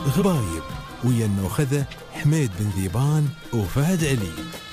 غرايب ويا النوخذة حميد بن ذيبان وفهد علي.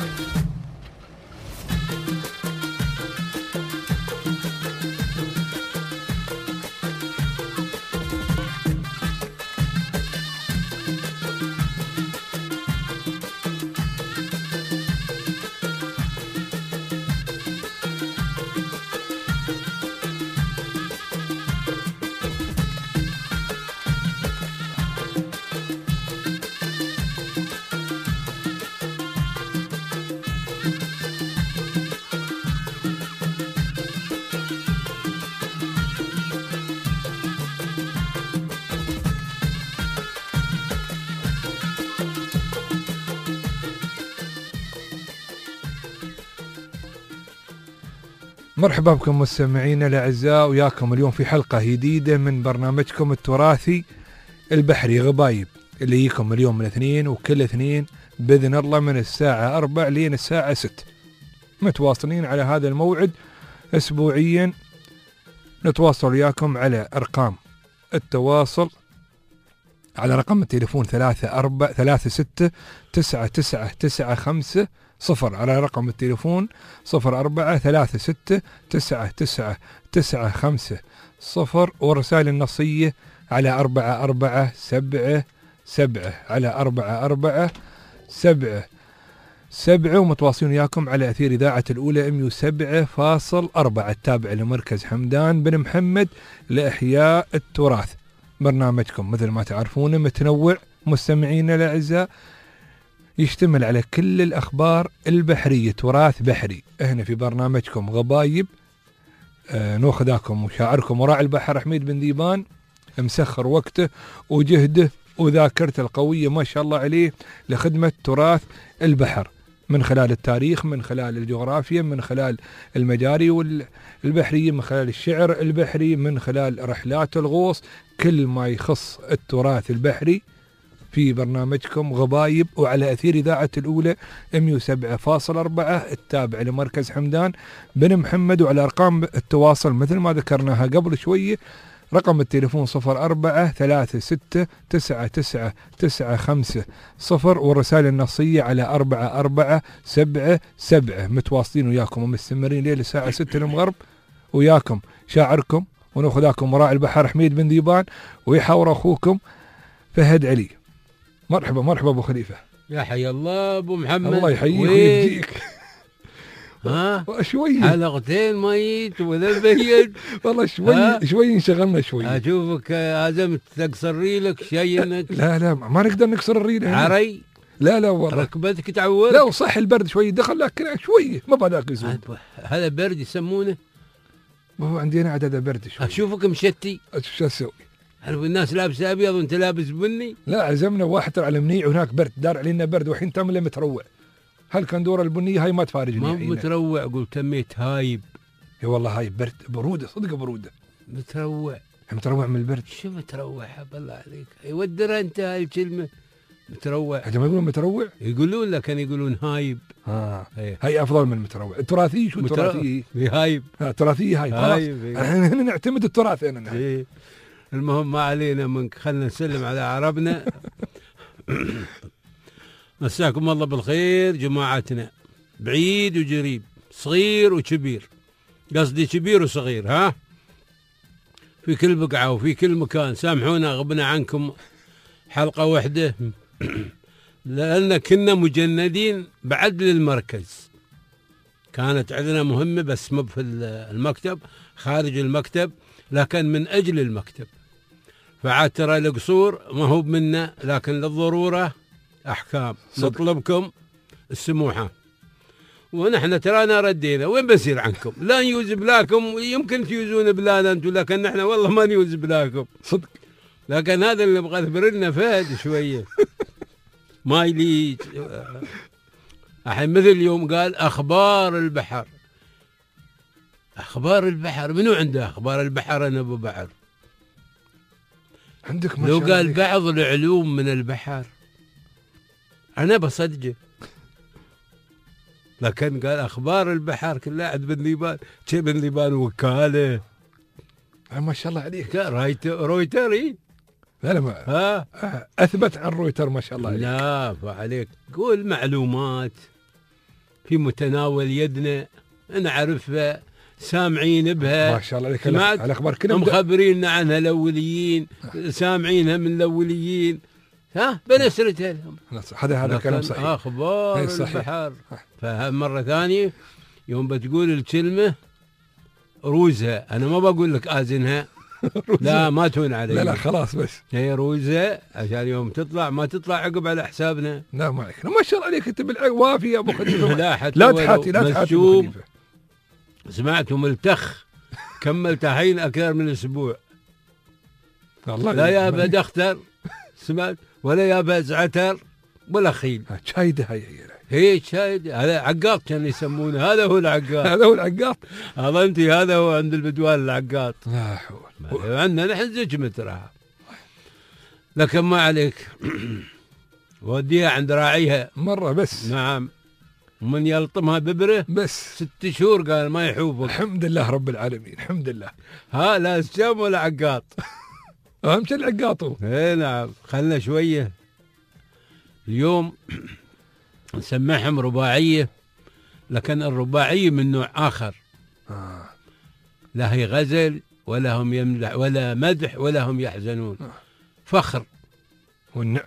مرحبا بكم مستمعينا الاعزاء، وياكم اليوم في حلقه جديده من برنامجكم التراثي البحري غبايب، اللي يجيكم اليوم من الاثنين وكل اثنين باذن الله من الساعه 4 لين الساعه 6. متواصلين على هذا الموعد اسبوعيا. نتواصل وياكم على ارقام التواصل، على رقم التليفون 369995 على رقم التليفون 04369995، والرسائل النصية على 4477 على 4477. ومتواصلين وياكم على أثير إذاعة الأولى 107.4 التابع لمركز حمدان بن محمد لإحياء التراث. برنامجكم مثل ما تعرفون متنوع مستمعين الأعزاء، يشتمل على كل الأخبار البحرية، تراث بحري. هنا في برنامجكم غبايب ناخذاكم وشاعركم وراعي البحر حميد بن ذيبان، مسخر وقته وجهده وذاكرته القوية ما شاء الله عليه لخدمة تراث البحر، من خلال التاريخ، من خلال الجغرافيا، من خلال المجاري البحرية، من خلال الشعر البحري، من خلال رحلات الغوص، كل ما يخص التراث البحري في برنامجكم غبايب، وعلى أثير إذاعة الأولى 107.4 التابع لمركز حمدان بن محمد. وعلى أرقام التواصل مثل ما ذكرناها قبل شوية، رقم التليفون 04369995، والرسائل النصية على 4477. متواصلين وياكم ومستمرين ليلة الساعة 6 المغرب، وياكم شاعركم وناخذاكم وراعي البحر حميد بن ذيبان، ويحاور أخوكم فهد علي. مرحبا مرحبا ابو خليفه. يا حي الله ابو محمد. الله يحييك ويهديك. ها شوي حلقتين ميت ولا بيد والله شوي انشغلنا شوي. اشوفك عزمت تقصر ريلك شيء انك. لا ما نقدر نكسر الريل هنا. عري لا والله ركبتك تعور. لا وصح البرد شوي دخل، لكن شوي ما بعدك يزول. هذا برد يسمونه. ما هو عندنا عدد برد شوي. اشوفك مشتي. شو اسوي؟ هل الناس لابسه ابيض وانت لابس بني؟ لا عزمنا واحد على منيع وهناك برد، دار علينا برد، والحين تمله متروع. هل كان دور البنيه هاي ما تفارجني. ما متروع، قلت تميت هايب. اي والله هاي برد، بروده صدق بروده. متروع من البرد. شو متروع بالله عليك؟ يودر انت هاي الكلمه متروع. حاجه ما يقولون متروع، يقولون لك يقولون هايب. هاي افضل من متروع. التراثي شو التراثي؟ هايب. تراثي هاي خلاص. احنا نعتمد التراث هنا. المهم ما علينا منك، خلنا نسلم على عربنا. مساكم الله بالخير جماعتنا، بعيد وقريب، صغير وكبير، قصدي كبير وصغير، ها في كل بقعة وفي كل مكان. سامحونا غبنا عنكم حلقة واحدة لأن كنا مجندين بعد للمركز، كانت عندنا مهمة بس مو في المكتب، خارج المكتب، لكن من أجل المكتب. فعاد ترى القصور ما هو منا، لكن للضرورة أحكام. نطلبكم السموحة، ونحن ترانا ردينا. وين بصير عنكم؟ لا نيوز بلاكم، يمكن تيوزون بلانا انتم، لكن نحن والله ما نيوز بلاكم صدق. لكن هذا اللي نبغى نخبرنا فهد شوية ما يلي. الحين مثل اليوم قال أخبار البحر. أخبار البحر منو عنده أخبار البحر؟ أنا أبو بحر عندك. لو قال بعض العلوم من البحر أنا بصدقه، لكن قال أخبار البحر كلها عند بن ذيبان. شي بن ذيبان وكالة ما شاء الله عليك. رويتري لا ما ها اثبت عن رويتر ما شاء الله عليك. لا فعليك، قول معلومات في متناول يدنا نعرفها، سامعين بها، ما شاء الله عليك. سمعت؟ الاخبار كلها مخبرين عنها الاوليين، سامعينها من الاوليين، ها بنسردها لهم. هذا كلام صحيح. اخبار صحيح. البحر. فمره ثانيه يوم بتقول الكلمه روزها، انا ما بقول لك ازنها لا ما تهون علي. لا خلاص بس هي روزها عشان يوم تطلع ما تطلع عقب على حسابنا. لا ما عليك، ما شاء الله عليك انت بالوافي يا ابو خليفه. لا حتى لا تحاتي لا تحاتي ابو خليفه. سمعت ملتخ كملت الحين اكثر من اسبوع. والله لا يابا دختر، سمعت، ولا يابا زعتر ولا خيل. شايده هي شايد، هذا عقاط كان يسمونه، هذا هو العقاط. هذا هو العقاط. اظنتي هذا هو عند البدوان العقاط. لا حول. عندنا نحن زج مترها، لكن ما عليك. وديها عند راعيها مره بس. نعم، ومن يلطمها ببره بس 6 شهور قال ما يحوفك. الحمد لله رب العالمين، الحمد لله. ها لا سجام ولا عقاط. اهم شيء العقاط هو. اي نعم. خلنا شويه اليوم نسمعهم رباعيه، لكن الرباعيه من نوع اخر. لا هي غزل ولا هم يمدح ولا مدح ولا هم يحزنون. فخر. والنعم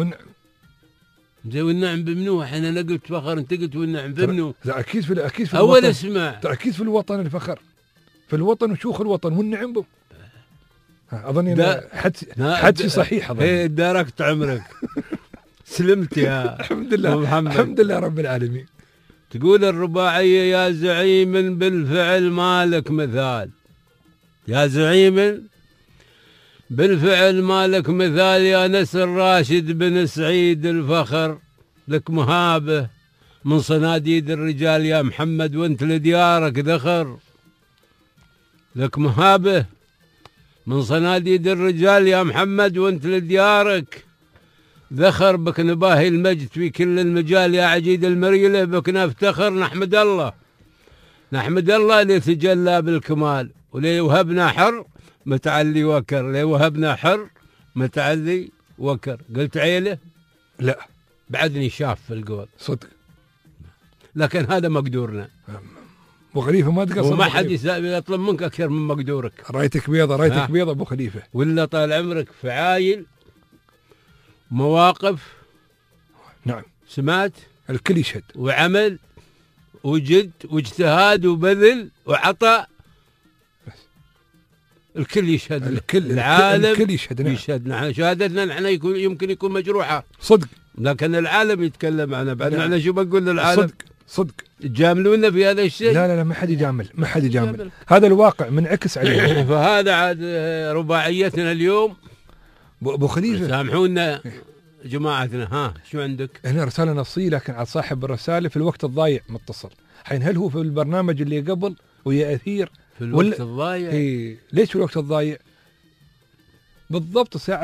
زي والنعم بمنو؟ احنا انا قلت فخر، انت قلت والنعم بمنو؟ اكيد في اول الوطن. اسمع، اكيد في الوطن الفخر، في الوطن وشوخ الوطن والنعم به. اظن حدسي صحيح. اظن داركت عمرك. سلمت يا الحمد لله محمد. الحمد لله رب العالمين. تقول الرباعيه يا زعيم بالفعل مالك مثال، يا زعيم بالفعل مالك مثال، يا نسر راشد بن سعيد الفخر، لك مهابه من صناديد الرجال يا محمد وانت لديارك ذخر، لك مهابه من صناديد الرجال يا محمد وانت لديارك ذخر، بك نباهي المجد في كل المجال يا عجيد المريله، بك نفتخر نحمد الله اللي تجلى بالكمال، ولي وهبنا حر متعلي وكر، لي وهبنا حر متعلي وكر. قلت عيله؟ لا بعدني شاف في القول صدق، لكن هذا مقدورنا. ابو خليفه ما تقصر، وما حد يطلب منك اكثر من مقدورك. رايتك بيضه رايتك بيضه ابو خليفه. ولا طال عمرك فعايل مواقف. نعم سمعت؟ الكل يشهد. وعمل وجد واجتهاد وبذل وعطاء، الكل يشهد. الكل العالم الكل يشهد. نعم. يشهد. نحن شهادتنا نحن يمكن يكون مجروحه صدق، لكن العالم يتكلم عنها. بعد نعم. نحن شو بنقول للعالم؟ صدق تجاملونا في هذا الشيء؟ لا ما حد يجامل، هذا الواقع منعكس عليه. فهذا عاد رباعيتنا اليوم. ابو خليفه سامحونا جماعتنا. ها شو عندك؟ هنا رساله نصيه، لكن على صاحب الرساله في الوقت الضايع متصل. حين هل هو في البرنامج اللي قبل ويا اثير في الوقت الضايع؟ ليش في الوقت الضايع؟ بالضبط الساعه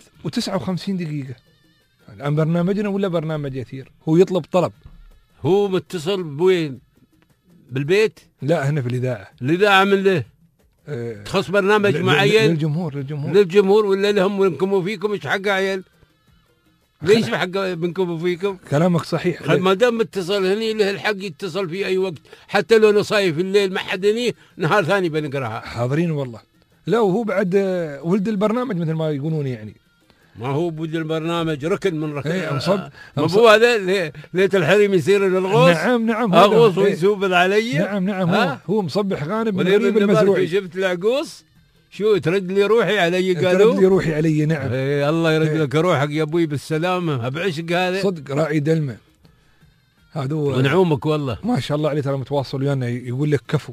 3:59 الان برنامجنا ولا برنامج اثير؟ هو يطلب طلب. هو متصل بوين؟ بالبيت؟ لا هنا في الاذاعه من له تخص برنامج معين للجمهور ولا لهم منكم وفيكم؟ ايش حق عيل؟ ليش حق منكم وفيكم؟ كلامك صحيح. ما دام متصل هني له الحق يتصل في اي وقت، حتى لو نصايف الليل ما حد هني، نهار ثاني بنقراها. حاضرين والله. لا وهو بعد ولد البرنامج مثل ما يقولون يعني. ما هو ولد البرنامج ركن من ركن. مو هذا ليت الحريم يصير للغوص. نعم اغوص ويسوب علي. نعم هو مصبح غانم من غريب المزروعي. شفت العقوص شو ترد لي روحي علي؟ قالوا ترد لي روحي علي. نعم الله يرد لك روحك يا ابوي بالسلامه بعشق. هذا صدق راعي دلمه هذا ونعومك والله ما شاء الله عليه. ترى متواصل ويانا يقول لك كفو.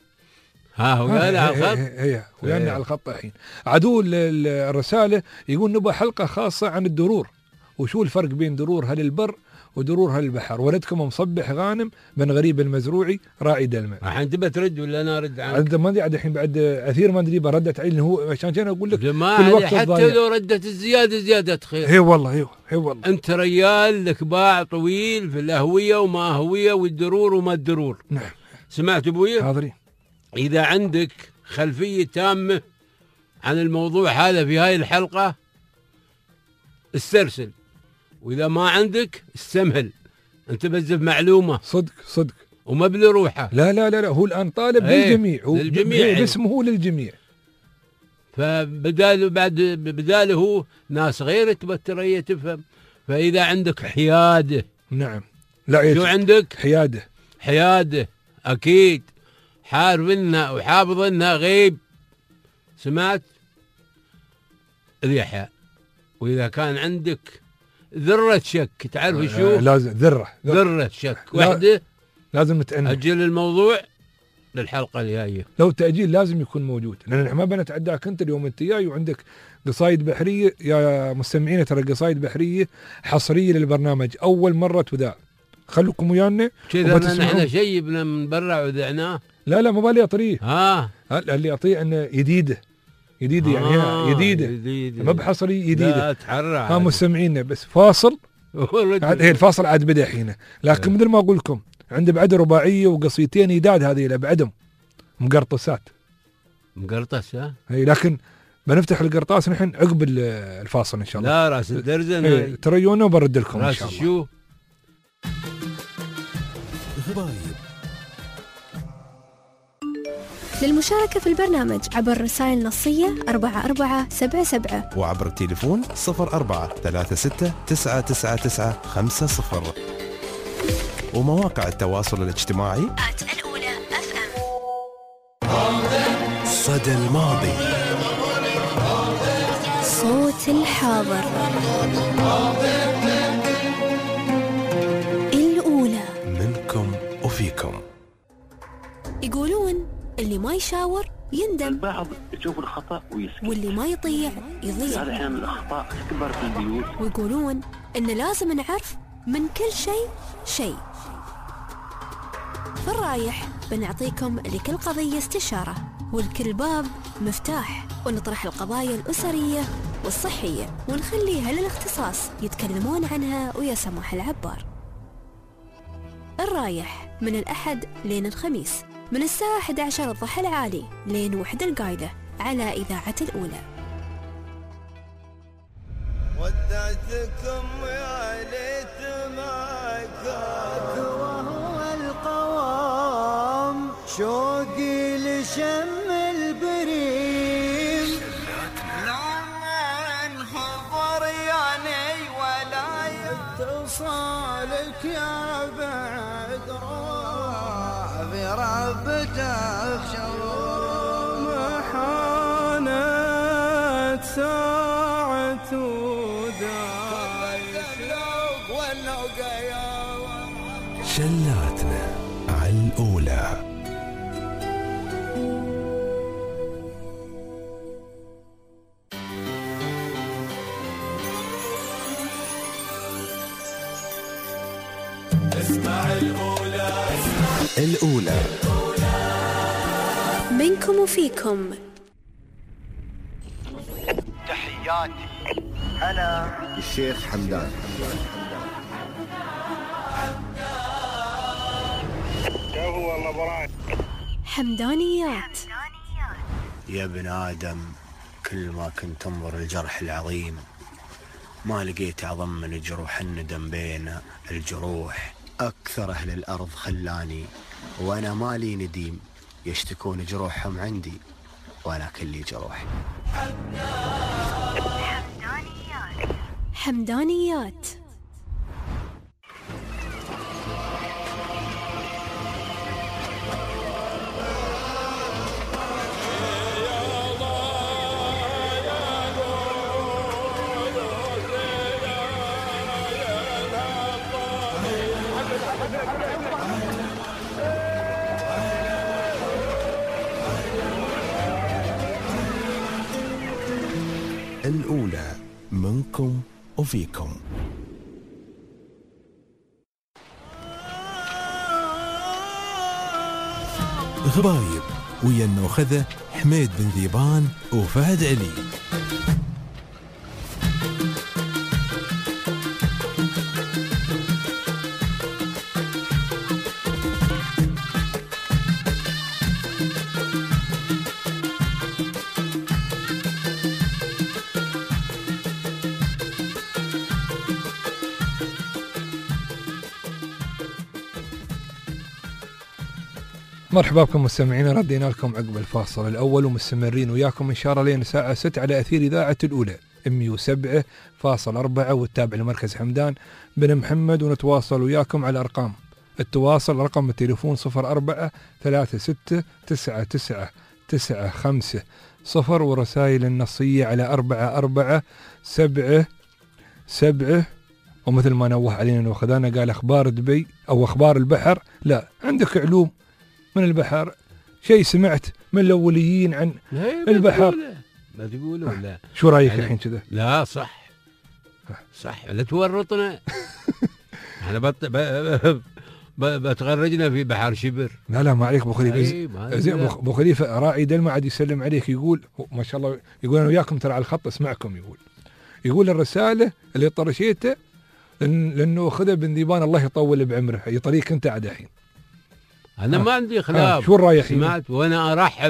هو ويانا على الخط. ويانا على الخط الحين. عدو الرساله يقول نبغى حلقه خاصه عن الدرور، وشو الفرق بين درور هل البر ودرور هل البحر. ولدكم مصبح غانم بن غريب المزروعي راعي دلمه. الحين تبى ترد ولا انا ارد عنك؟ انت ما ادري الحين بعد اثير ما ادري ردت علي هو عشان كذا اقول لك حتى لو ردت الزياده خير. اي والله انت ريال لك باع طويل في الاهويه وما هويه والدرور وما الدرور. نعم سمعت ابوي؟ حاضرين. اذا عندك خلفيه تامه عن الموضوع هذا في هاي الحلقه استرسل، واذا ما عندك استمهل. انت بتزف معلومه صدق وما بلروحه. لا هو الان طالب للجميع، للجميع باسمه هو للجميع. بداله هو ناس غير تبتريه تفهم. فاذا عندك حياده، نعم، لا شو عندك؟ حياده اكيد حارفنا وحافظنا غيب. سمعت؟ ريحة. واذا كان عندك ذرة شك، تعرف شو؟ لازم ذرة شك واحدة، لازم نتأنى. أجل الموضوع للحلقة الجاية. لو تأجيل لازم يكون موجود، لأن احنا ما بنتعداك أنت اليوم. أنت جاي وعندك قصايد بحرية يا مستمعين، ترى قصايد بحرية حصرية للبرنامج، أول مرة تذاع. خلوكم ويانا كذا. نحن شيبنا من برا وذعناه. لا ما بالي أطريه. اللي أطيه أنه جديدة يعني هي جديدة ما بحصري جديدة. لا تحرى مستمعينا، بس فاصل. هي الفاصل عاد بدأ حينه، لكن مثل ما أقول لكم عنده بعد رباعية وقصيتين جداد، هذه اللي بعدهم مقرطسات. مقرطس هي، لكن بنفتح القرطاس نحن عقب الفاصل ان شاء الله. لا راس الدرزن تريونا وبرد لكم ان شاء الله. شو غبايب. للمشاركة في البرنامج عبر رسائل نصية 4477 وعبر التليفون 0436999950 ومواقع التواصل الاجتماعي الأولى FM. صدى الماضي، صوت الحاضر، الأولى منكم وفيكم. يقولون اللي ما يشاور يندم، البعض يشوف الخطأ ويسكت، واللي ما يضيع يضيع. هذا أحيانا الأخطاء تكبر في البيوت. ويقولون إن لازم نعرف من كل شيء. في الرايح بنعطيكم لكل قضية استشارة، ولكل باب مفتاح، ونطرح القضايا الأسرية والصحية، ونخليها للاختصاص يتكلمون عنها ويا سماح العبار. الرايح من الأحد لين الخميس من الساعة 11 الضحى العالي لين 1 القايلة على إذاعة الأولى. ودعتكم يا ليت ما كاك وهو القوام، شوقي لشم البريم، لما انحضر يعني ولا يتصالك يا بعد روح بربته بشوم، حانت ساعة شلاتنا على الأولى. اسمع الأولى منكم وفيكم. تحياتي أنا الشيخ حمدان. حمدانيات. يا ابن آدم، كل ما كنت انظر الجرح العظيم ما لقيت أعظم من جروح الندم بين الجروح. أكثر أهل الأرض خلاني وأنا مالي نديم، يشتكون جروحهم عندي وأنا كلي جروح. حمدانيات. الأولى منكم وفيكم. غبايب ويا النوخذة حميد بن ذيبان وفهد علي. مرحبا بكم مستمعينا، ردينا لكم عقب الفاصل الأول ومستمرين وياكم إن شاء الله لين الساعة 6 على أثير إذاعة الأولى 107.4 والتابع لمركز حمدان بن محمد. ونتواصل وياكم على أرقام التواصل، رقم التليفون 0436999500 ورسائل النصية على 4477. ومثل ما نوه علينا وخذانا قال أخبار دبي أو أخبار البحر، لا عندك علوم من البحر، شيء سمعت من الأوليين عن البحر ما تقولوا لا. شو رأيك الحين كذا؟ لا صح لا تورطنا. احنا بتغرجنا في بحر شبر. لا ما عليك ابو خليفه. زين ابو خليفه راعي دلما عاد يسلم عليك، يقول ما شاء الله، يقول انا وياكم ترى على الخط اسمعكم. يقول الرساله اللي طرشيته لانه خذ بن ذيبان الله يطول بعمره، اي طريق انت عاد الحين. انا ما عندي خلاف. شو الراي الحين؟ سمعت وانا ارحب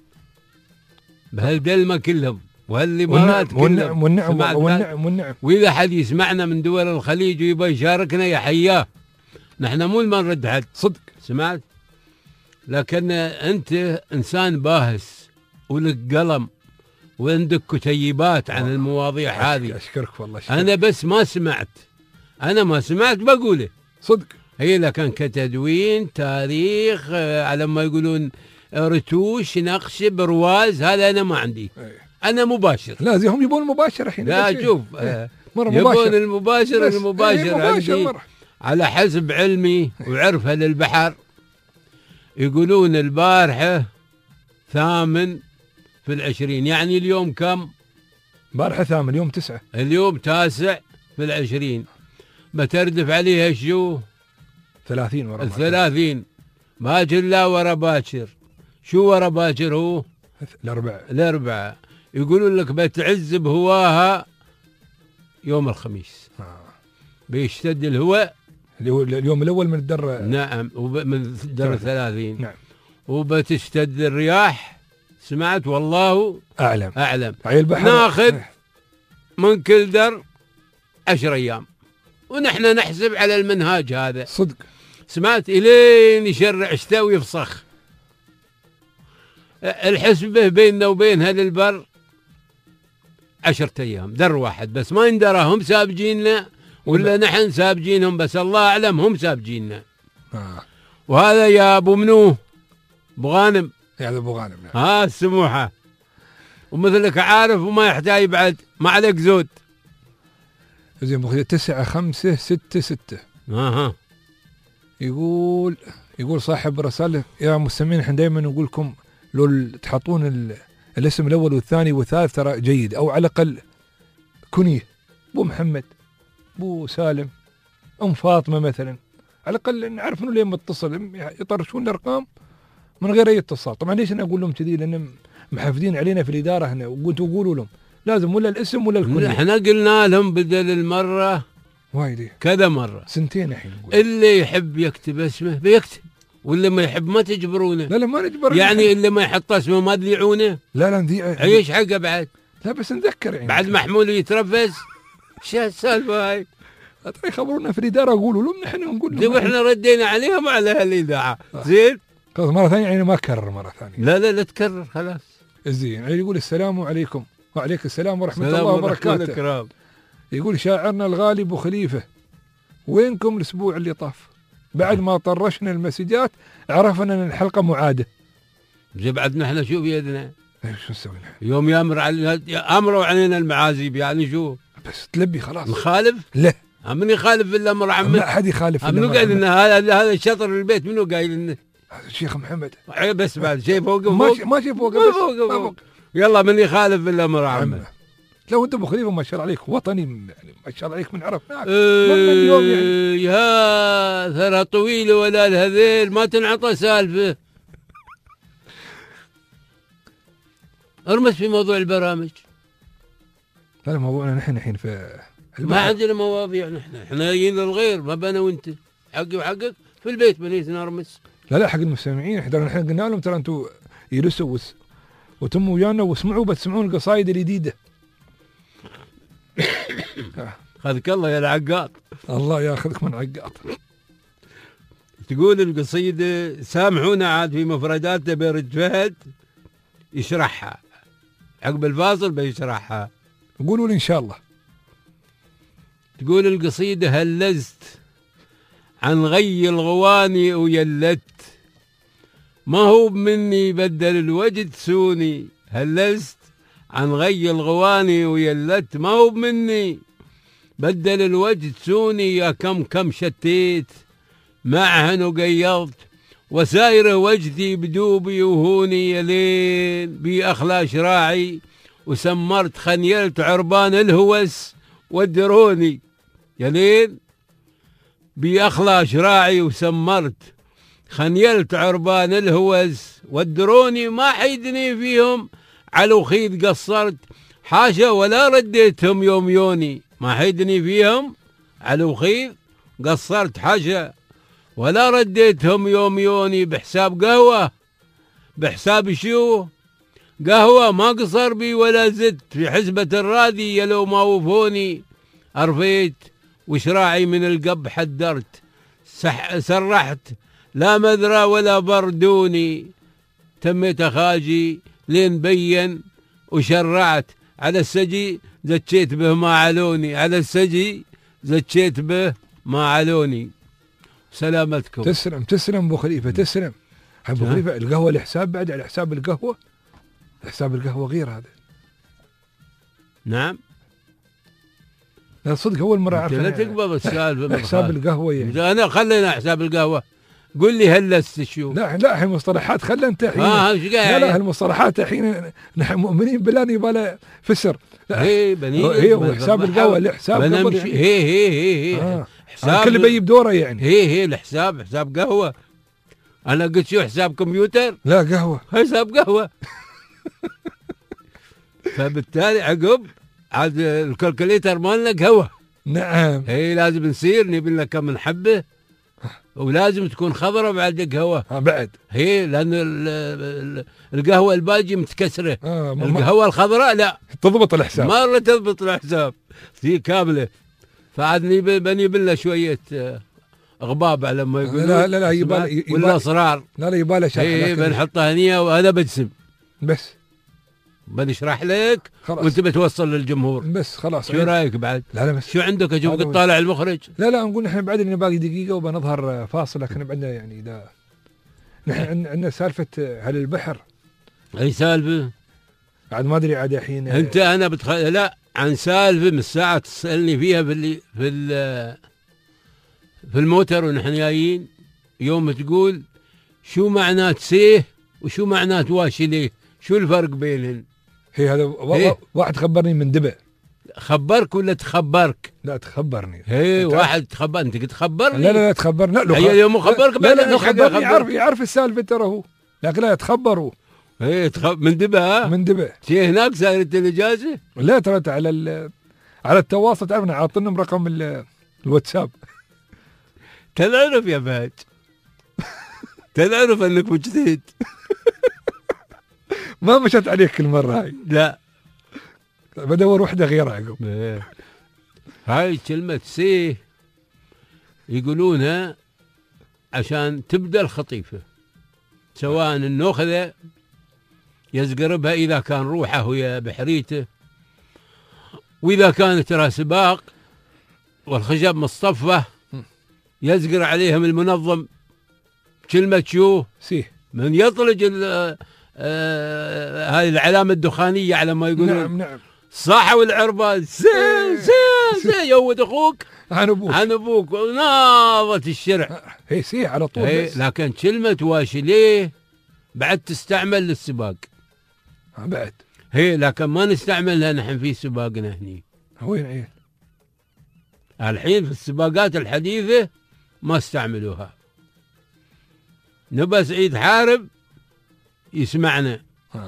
بهالدلمه كلهم وهالامارات كلهم. والنعم. واذا حد يسمعنا من دول الخليج ويبغى يشاركنا يا حياه، نحن مو ما نرد حد صدق. سمعت؟ لكن انت انسان باهس ولك قلم وعندك كتيبات عن المواضيع هذه. اشكرك والله. انا بس ما سمعت بقوله صدق. هي لكن كتدوين تاريخ على ما يقولون رتوش نقش برواز، هذا انا ما عندي. انا مباشر. لا زي هم يبون المباشر الحين. لا شوف يبون المباشر عندي على حسب علمي وعرفها للبحر. يقولون البارحة 8 في 20، يعني اليوم كم؟ بارحة 8 اليوم 9. اليوم 9 في 20 بتردف عليها شو؟ 30 ورا 30 باكر. لا ورا باكر. شو ورا باكر هو؟ الأربعاء. يقولون لك بتعز بهواها يوم الخميس. بيشتد الهواء اليوم الأول من الدر. نعم، من الدر 30. نعم. وبتشتد الرياح. سمعت؟ والله أعلم. ناخذ من كل در 10 أيام ونحن نحسب على المنهاج هذا. صدق. سمعت؟ إلين يشرع شتاء ويفسخ. الحسبة بيننا وبينها للبر 10 أيام، در واحد بس. ما يندراهم سابجيننا ولا نحن سابجينهم، بس الله أعلم هم سابجيننا. وهذا يا أبو منو أبو غانم. يا أبو غانم. نعم. السموحة ومثلك عارف وما يحتاج بعد، ما عليك زود. زين أبو 9566. يقول صاحب رسالة يا مستمعين، احنا دائما نقول لكم لو تحطون الاسم الأول والثاني والثالث ترى جيد، أو على الأقل كنيه أبو محمد، أبو سالم، أم فاطمة مثلا، على الأقل نعرف إنه ليه متصل، يطرشون الأرقام من غير أي اتصال. طبعا ليش أنا أقول لهم كذي؟ لأن محافظين علينا في الإدارة هنا، وقلتوا قولوا لهم لازم ولا الاسم ولا الكنيه. احنا قلنا لهم بدل المرة وايد كذا مرة، 2 الحين. اللي يحب يكتب اسمه بيكتب، واللي ما يحب ما تجبرونه. لا ما نجبر يعني اللي ما يحط اسمه ما تذيعونه. لا نذيع. عيش حقه بعد. لا بس نذكر يعني بعد محمول يترفس. شو السالفه هاي؟ يخبرونا في الاداره، قولوا لهم نحن نقول لهم. واحنا ردينا عليهم على هالاذاعه. زين خلاص مره ثانيه يعني ما كرر مره ثانيه. لا تكرر خلاص. زين. يقول السلام عليكم. وعليك السلام ورحمه الله وبركاته. يقول شاعرنا الغالي ابو خليفه، وينكم الاسبوع اللي طاف؟ بعد ما طرشنا المسجات عرفنا ان الحلقه معاده. زي بعد نحن شو بيدنا؟ شو نسوي نحن؟ يوم امروا علينا المعازيب، يعني شو؟ بس تلبي خلاص. نخالف؟ لا من يخالف الا امر عمه؟ لا حد يخالف. منو قايل لنا هذا الشطر البيت؟ منو قايل لنا؟ الشيخ محمد. بس بعد شيء فوق ما شيء فوق. يلا من يخالف الا امر عمه. لو انت ابو خليفه ما شاء الله عليك وطني، يعني ما شاء الله عليك من عرفناك. اليوم يعني يا ثرى طويله ولا الهذيل ما تنعطى سالفه. ارمس في موضوع البرامج. لا موضوعنا نحن الحين في ما عندنا مواضيع. احنا جايين للغير، ما بنا وانت. حقي وحقك في البيت بنيت نرمس. لا حق المستمعين. احنا قلنا لهم ترى انتم يرسوا وتموا ويانا واسمعوا، بتسمعون القصايد الجديده. خذك الله يا العقاط. الله ياخذك من عقاط. تقول القصيدة، سامحونا عاد في مفرداتنا بيرد فهد يشرحها عقب الفاصل بيشرحها. قولوا لي إن شاء الله. تقول القصيدة: هلزت عن غي الغواني ويلت، ما هو مني بدل الوجد سوني. هلزت عن غي الغواني ويلت، ما هو مني بدل الوجد سوني. يا كم شتيت معهن وقيضت، وسايره وجدي بدوبي وهوني. يا ليل بي أخلى شراعي وسمرت، خنيلت عربان الهوس ودروني. يا ليل بي أخلى شراعي وسمرت، خنيلت عربان الهوس ودروني. ما حيدني فيهم على وخيد قصرت، حاشا ولا رديتهم يوم يوني. ما حيدني فيهم على وخيد قصرت، حاشا ولا رديتهم يوم يوني. بحساب قهوة، بحساب شو قهوة، ما قصر بي ولا زدت. في حسبة الرادي يا لو ما وفوني. أرفيت وشراعي من القب حدرت، سرحت لا مذرى ولا بردوني. تميت أخاجي لين بين وشرعت، على السجي زكيت به ما علوني. على السجي زكيت به ما علوني. سلامتكم. تسلم أبو خليفة، تسلم أبو خليفة. القهوة الحساب بعد على حساب القهوة، حساب القهوة غير هذا. نعم، لا صدق أول مرة أعرف. لا تقبض السالفة حساب القهوة يعني. أنا خلينا حساب القهوة. قل لي هلست شو؟ لا هالمصطلحات خلنا انت الحين. لا هالمصطلحات الحين نحن مؤمنين بالله نبغى فسر. لا هي حساب القهوة له حساب قبل يعني. هي حساب كل بيجيب دوره يعني. هي الحساب حساب قهوة. أنا قلت شو حساب كمبيوتر؟ لا قهوة، حساب قهوة. فبالتالي عقب عاد الكالكوليتر مالنا قهوة. نعم. هي لازم نصير نبي لنا كم من حبة، ولازم تكون خضرة بعد قهوة. بعد هي لأن القهوة الباجي متكسرة. القهوة الخضراء لا تضبط الحساب، مرة تضبط الحساب في كاملة. فعاد بني بالله شوية غباب على ما يقولون. لا يبالي ولا أسرار. لا يبالي شرح. هي بنحطها هنية وأنا بجسم بس بنشرح لك خلاص. وانت بتوصل للجمهور بس خلاص. شو رايك بعد؟ لا بس شو عندك؟ اشوفك تطالع المخرج. لا نقول نحن بعد لنا باقي دقيقه وبنظهر فاصل، لكن بعدنا يعني اذا نحن عندنا سالفه هل البحر. اي سالفه؟ بعد ما ادري عاد الحين انت انا لا عن سالفه من الساعه تسالني فيها في الموتر ونحن جايين، يوم تقول شو معنات سيه وشو معنات واشليه، شو الفرق بينهن؟ هي هذا واحد خبرني من دبا. خبرك ولا تخبرك؟ لا تخبرني. هي واحد تخبر، انت قلت خبرني. لا تخبرني. لا هي اليوم خبرك. لا خبرني، يعرف السالفه ترى هو، لكن لا تخبروا. هي من دبا. من دبا شي هناك صارت الاجازه؟ لا ترى على التواصل تعرفنا عاطنهم رقم الواتساب. تنعرف يا فهد، تنعرف انك مجتهد. ما مشت عليك كل مرة هاي. لا بدور وحدة غيرها عقب. هاي كلمة سيه يقولونها عشان تبدأ الخطيفة، سواء النخذة يزقربها إذا كان روحه ويا بحريته، وإذا كانت ترى سباق والخشب مصطفى يزقر عليهم المنظم. كلمة شو؟ سيه. من يطلج هاي العلامة الدخانية على ما يقولون. نعم. صاحوا والعربان سي يود اخوك عن ابوك ناضت الشرع. هي سي على طول. لكن كلمة واشليه بعد تستعمل للسباق بعد. هي لكن ما نستعملها نحن في سباقنا هني. وين عيل؟ الحين في السباقات الحديثة ما استعملوها. نبى سعيد حارب يسمعنا.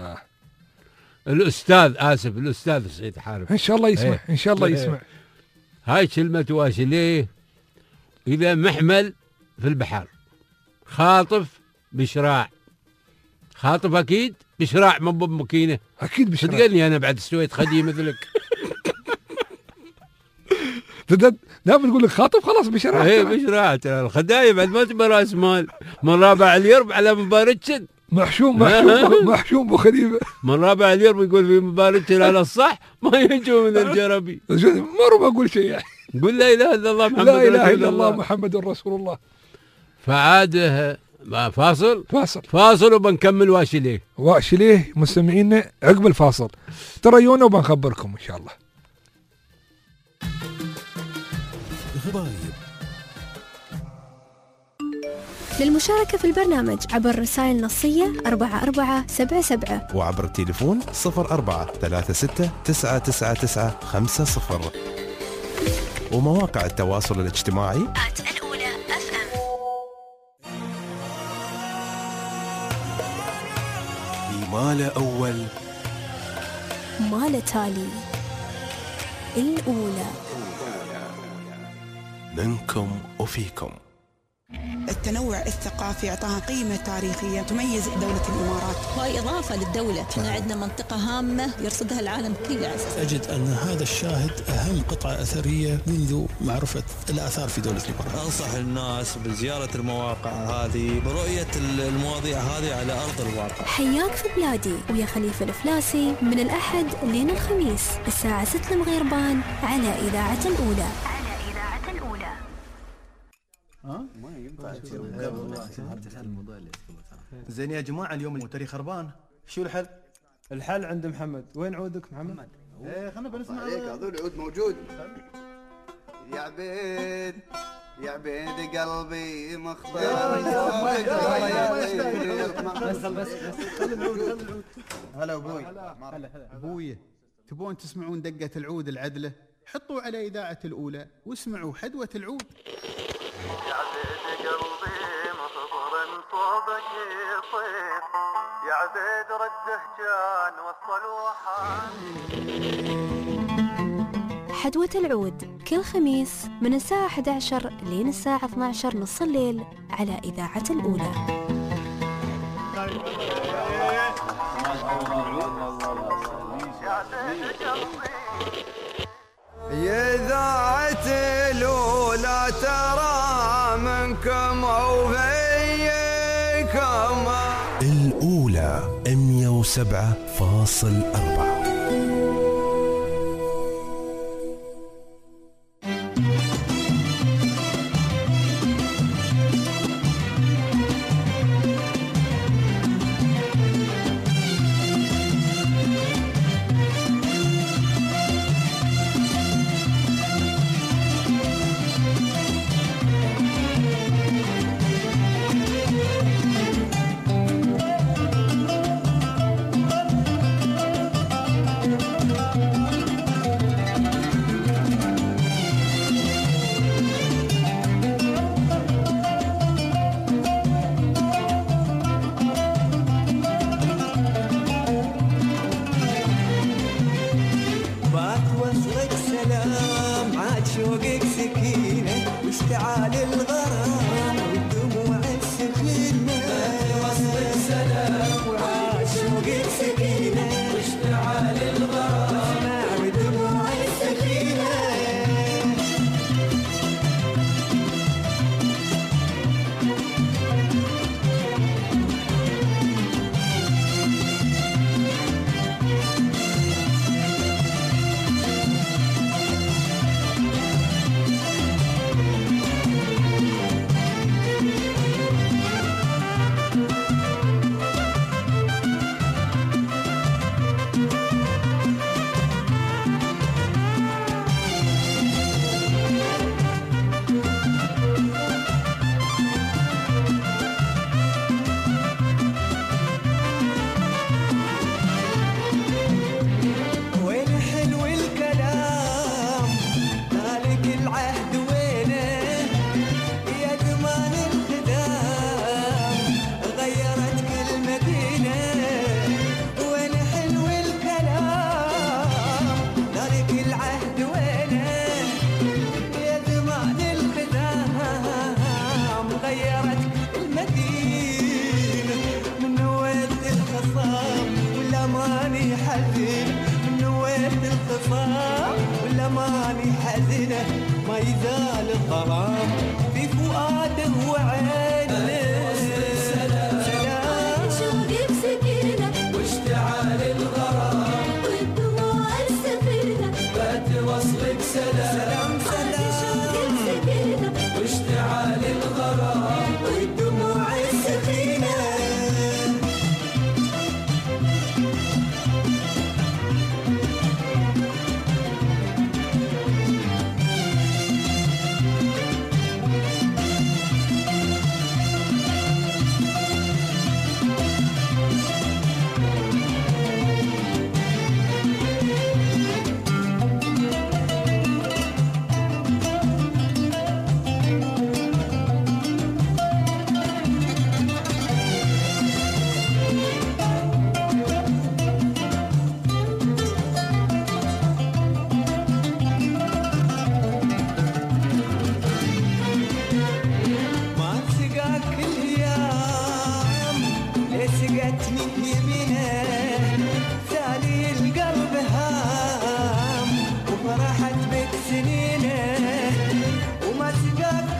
الأستاذ سعيد حارب إن شاء الله يسمع. إن شاء الله يسمع. هاي كلمة واشليه إذا محمل في البحر، خاطف بشراع. خاطف أكيد بشراع ما بمكينة. أكيد بشراع. صدقني أنا بعد استويت خدي مثلك. دائما يقول لك خاطب خلاص بشراعة. ايه بشراعة الخدايا بعد ما تبى راس مال، من رابع اليرب على مبارتشن محشوم ابو خليفه، من رابع اليرب يقول في مبارتشن على الصح ما ينجو من الجربي. ما بقول شيء يعني. قل لا اله الا الله محمد لا اله الا الله محمد رسول الله. فعاد فاصل وبنكمل واشليه مستمعينا عقب الفاصل تريونا وبنخبركم ان شاء الله. غرايب. للمشاركة في البرنامج عبر رسائل نصية 4477 وعبر التليفون 0436999950 ومواقع التواصل الاجتماعي الأولى FM. مال أول مال تالي الأولى منكم وفيكم. التنوع الثقافي أعطاها قيمة تاريخية تميز دولة الإمارات، وهي إضافة للدولة. احنا عندنا منطقة هامة يرصدها العالم كله. أجد أن هذا الشاهد أهم قطعة أثرية منذ معرفة الآثار في دولة الإمارات. أنصح الناس بزيارة المواقع هذه، برؤية المواضيع هذه على أرض الواقع. حياك في بلادي ويا خليفة الفلاسي من الأحد لين الخميس الساعة 6 المغيربان على إذاعة الأولى. ما ينفع زين يا جماعة، اليوم الموتري خربان، شو الحل؟ الحل عند محمد. وين عودك محمد؟ ايه خلنا بنسمع عليك. هذول العود موجود. يا عبيد يا عبيد قلبي مختار. بس هلا ابوي. ابوي تبون تسمعون دقة العود العدلة؟ حطوا على إذاعة الأولى واسمعوا حدوة العود. يا عبيد قلبي مخبر صوبك يصير، يا عبيد رده كان وصل وحان. حدوة العود كل خميس من الساعة 11 لين الساعة 12 نص الليل على إذاعة الأولى. يا إذاعة الأولى ترى منكم وفيكم. الأولى 107.4. حزينة ما يزال الظلام في فؤاده وعينه. سلام شوقي بسكينة واشتعال الغرام والدموع السفينة بات وصلك سلام. سلام شوقي بسكينة واشتعال الغرام والدموع السفينة. ما سقاك اليوم ليه سقتني يمينه. سالي القلب هام وفرحت بك سنينه. وما سقاك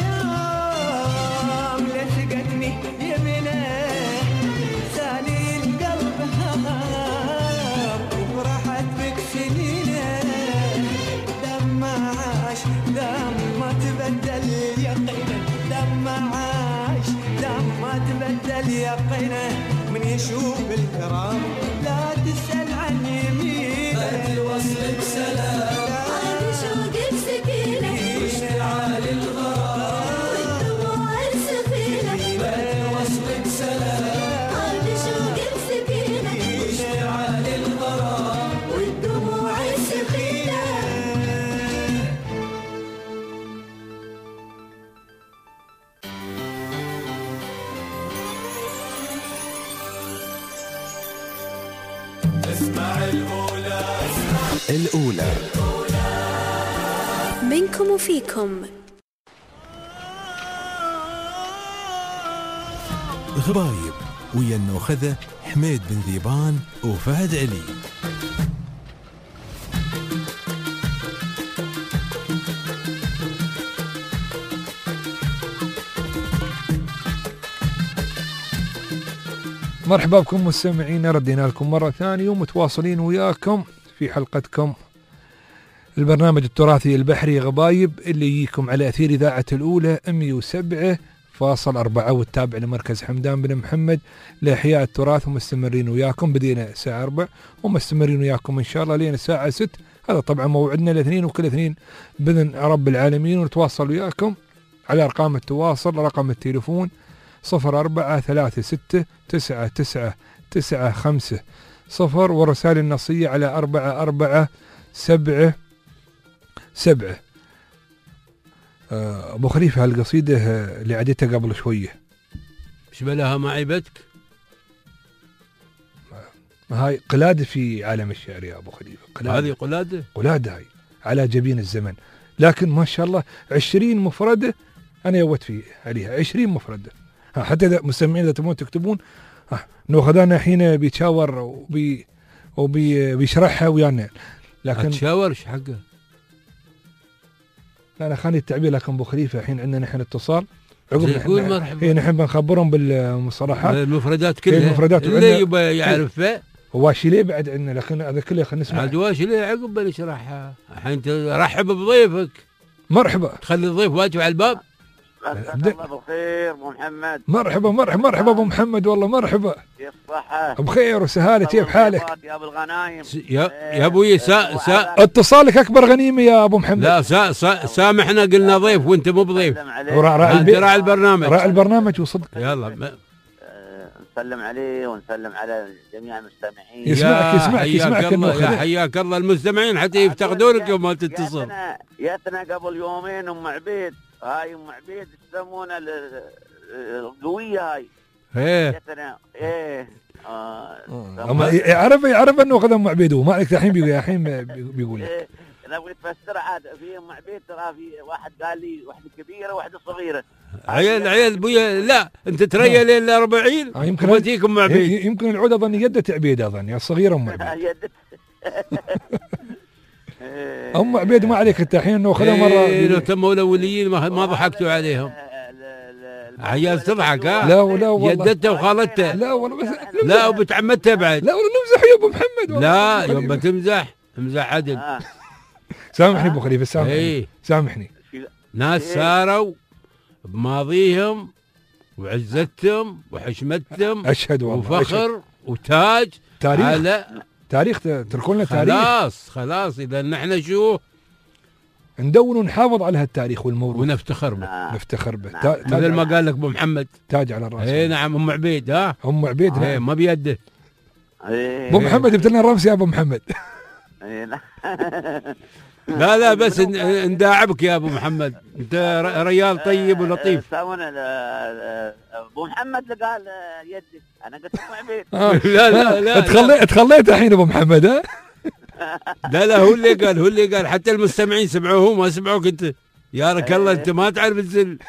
اليوم ليه سقتني يمينه. سالي القلب هام وفرحت بك سنينه. دم عاش دم ما تبدل يقينه. دم عاش دم ما تبدل يقينه. من يشوف الكرام لا تسأل عن يمينه. بات وصلك سلام عاد شوقي بسكينة واشتعال الغرام والدموع السفينة بات وصلك سلام. عاد شوقي بسكينة واشتعال الغرام والدموع السفينة. الأولى منكم وفيكم. غبايب ويا النوخذة حميد بن ذيبان وفهد علي. مرحبا بكم مستمعينا، ردينا لكم مرة ثانية ومتواصلين وياكم في حلقتكم البرنامج التراثي البحري غبايب اللي يجيكم على أثير إذاعة الأولى 107.4 والتابع لمركز حمدان بن محمد لإحياء التراث. ومستمرين وياكم، بدينا الساعة 4 ومستمرين وياكم إن شاء الله لين الساعة 6. هذا طبعا موعدنا الاثنين وكل اثنين بإذن رب العالمين. ونتواصل وياكم على أرقام التواصل. رقم التليفون 0443999950 والرسائل النصية على 4477. أبو خليفة هالقصيدة اللي عديتها قبل شوية ايش بلاها ما عيبتك؟ هاي قلادة في عالم الشعر يا أبو خليفة. هذه قلادة؟ قلادة هاي على جبين الزمن، لكن ما شاء الله 20 مفردة أنا يوت فيه عليها 20 مفردة. حتى إذا مستمعين إذا تبون تكتبون نوخذانا الحين بيتشاور وبيشرحها ويانا. لكن تشاور ايش حقه؟ لا أنا خلي التعبير. لكن أبو خليفة الحين عندنا نحن اتصال عقب مرحبا. نحن بنخبرهم بالمصطلحات المفردات كلها المفردات اللي يبغى يعرفها. واشي بعد عندنا، لكن هذا كله خلينا نسمع. عاد واشي عقب بنشرحها. الحين ترحب بضيفك. مرحبا. تخلي الضيف واقف على الباب. مساك الله بالخير ابو محمد. مرحبا ابو محمد، والله مرحبا. كيف الصحة؟ بخير وسهالة. كيف حالك؟ يا ابو الغنايم. يا ابوي اتصالك اكبر غنيمة يا ابو محمد. لا سامحنا قلنا ضيف وانت مو بضيف. راعي البرنامج. راعي البرنامج وصدق. يلا نسلم عليه ونسلم على جميع المستمعين. يسمعك الله. حياك الله المستمعين حتى يفتقدونك يوم ما تتصل. ياتنا قبل يومين ام عبيد. هاي ام عبيد يسمونها القوية هاي. ياتنا يعرف انه اخذ ام عبيد وما عليك الحين بيقول لك. انا ابغى تفسر عاد في ام عبيد ترى في واحد قال لي واحده كبيره وواحده صغيره. عيال بويا لا انت تريا لين 40 يمكن وديك ام عبيد. يمكن العود اظن يده عبيد اظن يا صغيره ام عبيد. ام عبيد ما عليك التحين انه خذها مره لو تموا الاوليين ما ضحكتوا عليهم. عيال تضحك ها؟ لا والله جدته وخالته. لا والله بس لا وبنت عمتها بعد. لا والله نمزح يا ابو محمد. لا يوم بتمزح امزح عدل. سامحني ابو خليفه سامحني سامحني. ناس ساروا بماضيهم وعزتهم وحشمتهم. اشهد والله وفخر وتاج تاريخ على تاريخ تركوا لنا تاريخ. خلاص اذا نحن شو ندور ونحافظ على هالتاريخ والموروث ونفتخر به. نفتخر به. مثل ما قال لك ابو محمد تاج على الراس. اي نعم. ام عبيد ها ام عبيد نعم. ما بيده. ابو محمد جبت لنا الرمس يا ابو محمد. لا بس نداعبك يا ابو محمد. انت ريال طيب ولطيف. ابو محمد اللي قال يدي انا قلت ابو عبيد. لا تخليت الحين ابو محمد ها. لا هو اللي قال حتى المستمعين سمعوه ما سمعوك انت. يارك الله انت ما تعرف الزل.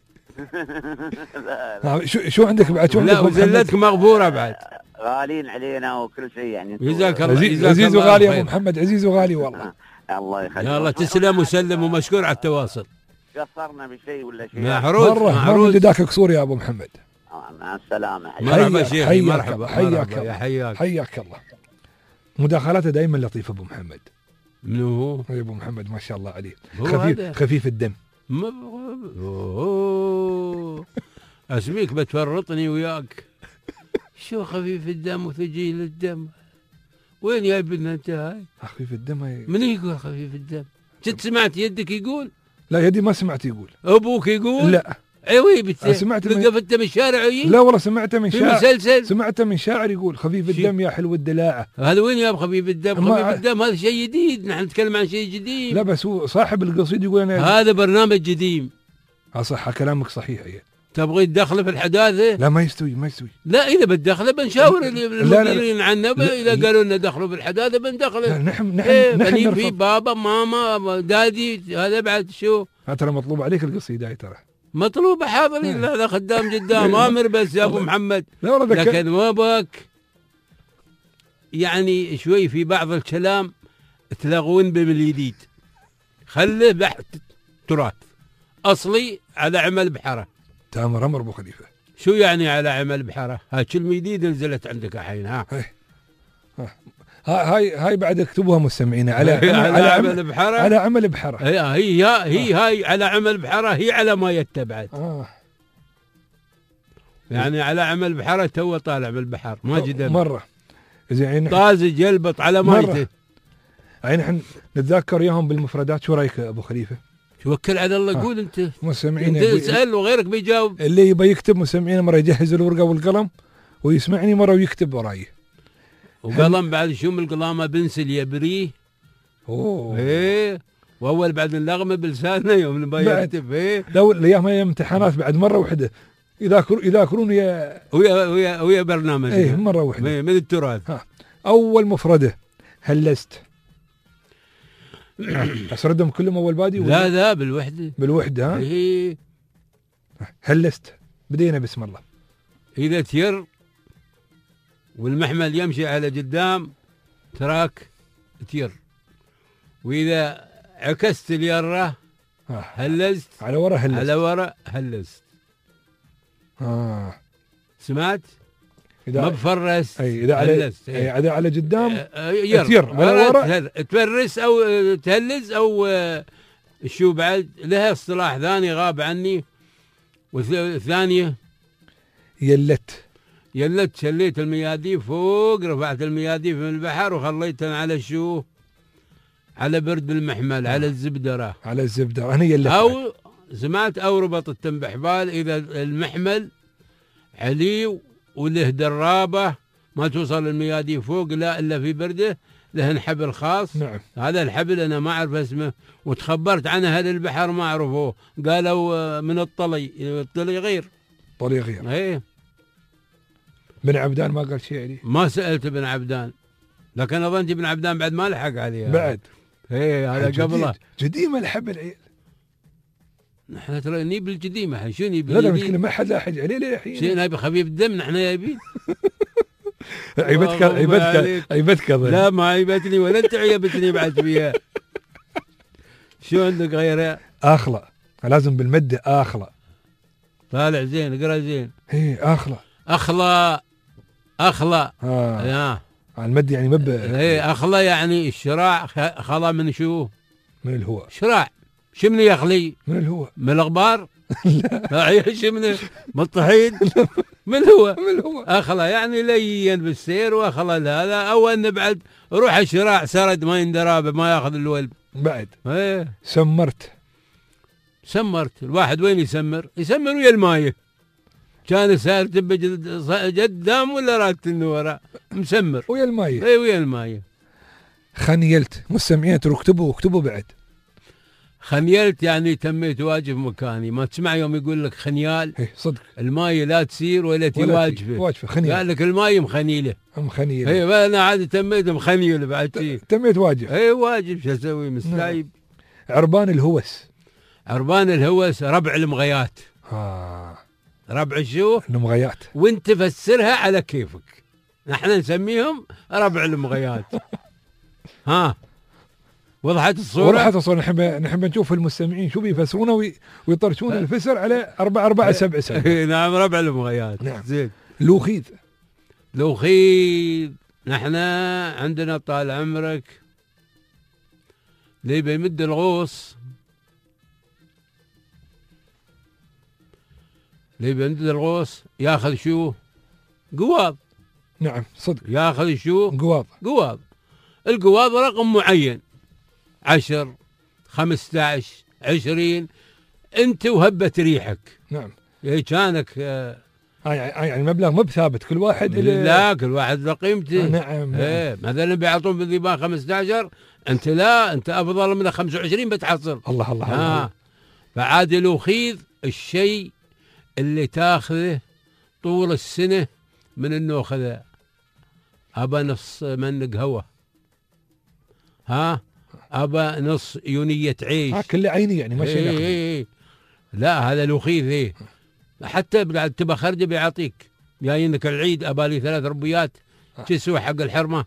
شو عندك بعد؟ شو عندك؟ لا وزلتك مغفوره بعد. غالين علينا وكل شيء يعني. جزاك الله. عزيز وغالي يا ابو محمد. عزيز وغالي والله. الله يخليك. يا الله تسلم وسلم ومشكور على التواصل. قصرنا بشيء ولا شيء؟ مرة ما ذاك قصور يا ابو محمد. مع السلامة. مرحبا شيخي. مرحبا. حياك الله. مداخلاته دائما لطيفة ابو محمد. منو هو؟ ابو محمد ما شاء الله عليه. خفيف الدم. اسميك بتفرطني وياك. شو خفيف الدم وثقيل الدم؟ وين يا ابن انت هاي؟ خفيف الدم هاي. من يقول خفيف الدم؟ جد سمعت يدك يقول؟ لا يدي ما سمعت يقول. ابوك يقول؟ لا. ايوه سمعت قفلته من الشارع ويجي؟ لا والله سمعته من شاعر. في مسلسل؟ سمعته من شاعر يقول خفيف الدم يا حلو الدلاعة. هذا وين يا خفيف الدم؟ خفيف الدم هذا شيء جديد. نحن نتكلم عن شيء جديد. لا بس هو صاحب القصيد يقول هذا برنامج جديد. صح كلامك صحيح. هي تبغي تدخله في الحداثه؟ لا ما يستوي. لا اذا بتدخله بنشاور المديرين عنه. اذا قالوا لنا دخلوا في الحداثه بندخله. نحن في بابا ماما دادي. هذا بعد شو؟ ترى مطلوب عليك القصيده هاي ترى. مطلوب حاضرين. لا هذا خدام قدام امر بس يا ابو محمد. لكن ما بك يعني شوي في بعض الكلام تلغون بالجديد. خله بحث تراث اصلي على عمل بحره. تامر امر ابو خليفه. شو يعني على عمل بحره؟ هاي كلمه جديده نزلت عندك الحين. هاي بعد اكتبوها مستمعين على عمل بحره. على عمل بحره. هي هاي على عمل بحره. هي على ما يتبعد. يعني على عمل بحره تو طالع بالبحر ما جدل مره. زين طازج يلبط على مايته. يعني نحن نتذكر اياهم بالمفردات. شو رايك ابو خليفه؟ توكل على الله. قول انت. مستمعين انت اسال وغيرك بيجاوب. اللي يبي يكتب مستمعين مره يجهز الورقه والقلم ويسمعني مره ويكتب وراي. وقلم بعد شو من القلامه بنسل يبريه. ايه واول بعد اللغمه بلسانه يوم نبي يكتب. ايه لو الايام هي امتحانات بعد مره واحده يذاكرون ويا برنامج. ايه مره واحده من التراث. اول مفرده هلست. اسردهم كلهم اول بادي. لا بالوحده. ها ايه هلست. بدينا بسم الله. اذا تير والمحمل يمشي على قدام تراك تير. واذا عكست اليره هلست. على ورا هلست. سمعت؟ ما بفرس. اذا على قدام ير. على ورا تفرس او تهلز او شو بعد. لها اصطلاح ثاني غاب عني. والثانيه يلت. شليت المياديف فوق. رفعت المياديف من البحر وخليتها على شو؟ على برد المحمل. على الزبدره. انا يلت. او سمعت او ربطت بحبال. اذا المحمل علي وله درابه ما توصل المياديف فوق لا الا في برده. له حبل خاص. نعم. هذا الحبل انا ما اعرف اسمه وتخبرت عنه اهل البحر ما عرفوه. قالوا من الطلي غير. ايه بن عبدان ما قال شيء عليه. ما سالت بن عبدان لكن اظن بن عبدان بعد ما لحق عليه. بعد ايه هذا قبله. جديمه الحبل عيل. نحن ترى نجيب الجديمه. شو نجيب؟ لا مشكله ما حد لاحق عليه للحين. شيء نبي خفيف الدم. نحن جايبين. عيبتك. لا ما عيبتني ولا انت عيبتني بعد فيها. شو عندك غيره؟ اخلى، لازم بالمده اخلى. طالع زين، اقرا زين. ايه اخلى. اخلى. المد يعني مب. ايه اخلى يعني الشراع. خلا من شو؟ من الهواء. شراع. شو من يخلي؟ من الهواء. من الاغبار؟ لا. شو من الطحين؟ من الهواء. من الهواء. اخلى يعني لين بالسير، واخلى هذا او ان بعد روح الشراع سرد ما يندرى ما ياخذ الولد بعد. ايه سمرت. الواحد وين يسمر ويا المايه. كان سائر تبي قدام ولا رات النورة مسمر ويا المايه. اي ويا المايه. خنيلت. مستمعين اكتبوا بعد. خنيلت يعني تميت واجب مكاني. ما تسمع يوم يقول لك خنيال؟ ايه صدق. المايه لا تسير ولا تواجفه. خنيل. قال لك المايه مخنيله. مخنيله. اي انا عاد تميت مخنيل بعد شيء. تميت واجب. اي واجب. شو اسوي مستعيب. عربان الهوس. ربع المغيات. ربع شو؟ المغيات. وانت فسرها على كيفك. نحن نسميهم ربع المغيات. وضحت الصورة. نحب نشوف المستمعين شو بيفسرونه ويطرشون الفسر على 4 7 7. نعم ربع المغيات. نعم. زين. لوخيذ نحن عندنا طال عمرك اللي بيمد الغوص. ياخذ شو؟ قواض. نعم صدق. ياخذ شو؟ قواض. القواض رقم معين 10 15 20 انت وهبة ريحك. نعم. كانك يعني مبلغ مو بثابت. كل واحد لا كل واحد لقيمته. نعم. مثلا بيعطون بالذبان 15 انت لا انت افضل من 25 بتحصل. الله. فعاد لوخيذ الشيء اللي تاخذه طول السنة من النوخذة. أبا نص من قهوة. أبا نص يونية عيش. كل عيني يعني ماشي. لا هذا لوخيذ. حتى بعد تبى خرجة بيعطيك جايينك العيد أبالي 3 ربيات تسوى حق الحرمة.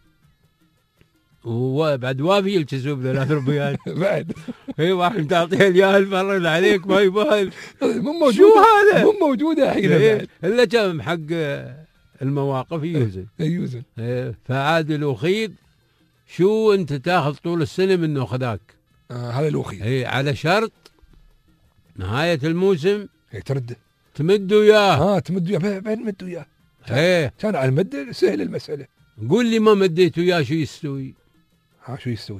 وبعد وافي الكسوه ب3 ربيات. بعد واحد تعطيه الياهل فرد عليك ما يبال. مو موجود. شو هذا؟ مو موجوده الحين. الا كم حق المواقف يوزن. فعاد الوخيذ شو انت تاخذ طول السنه منه خذاك. هذا الوخيذ. على شرط نهايه الموسم تمدوا اياه. تمدوا اياه. بين مدوا اياه. كان على المد سهل المساله. قول لي ما مديتوا اياه شو يستوي؟ شو يستوي؟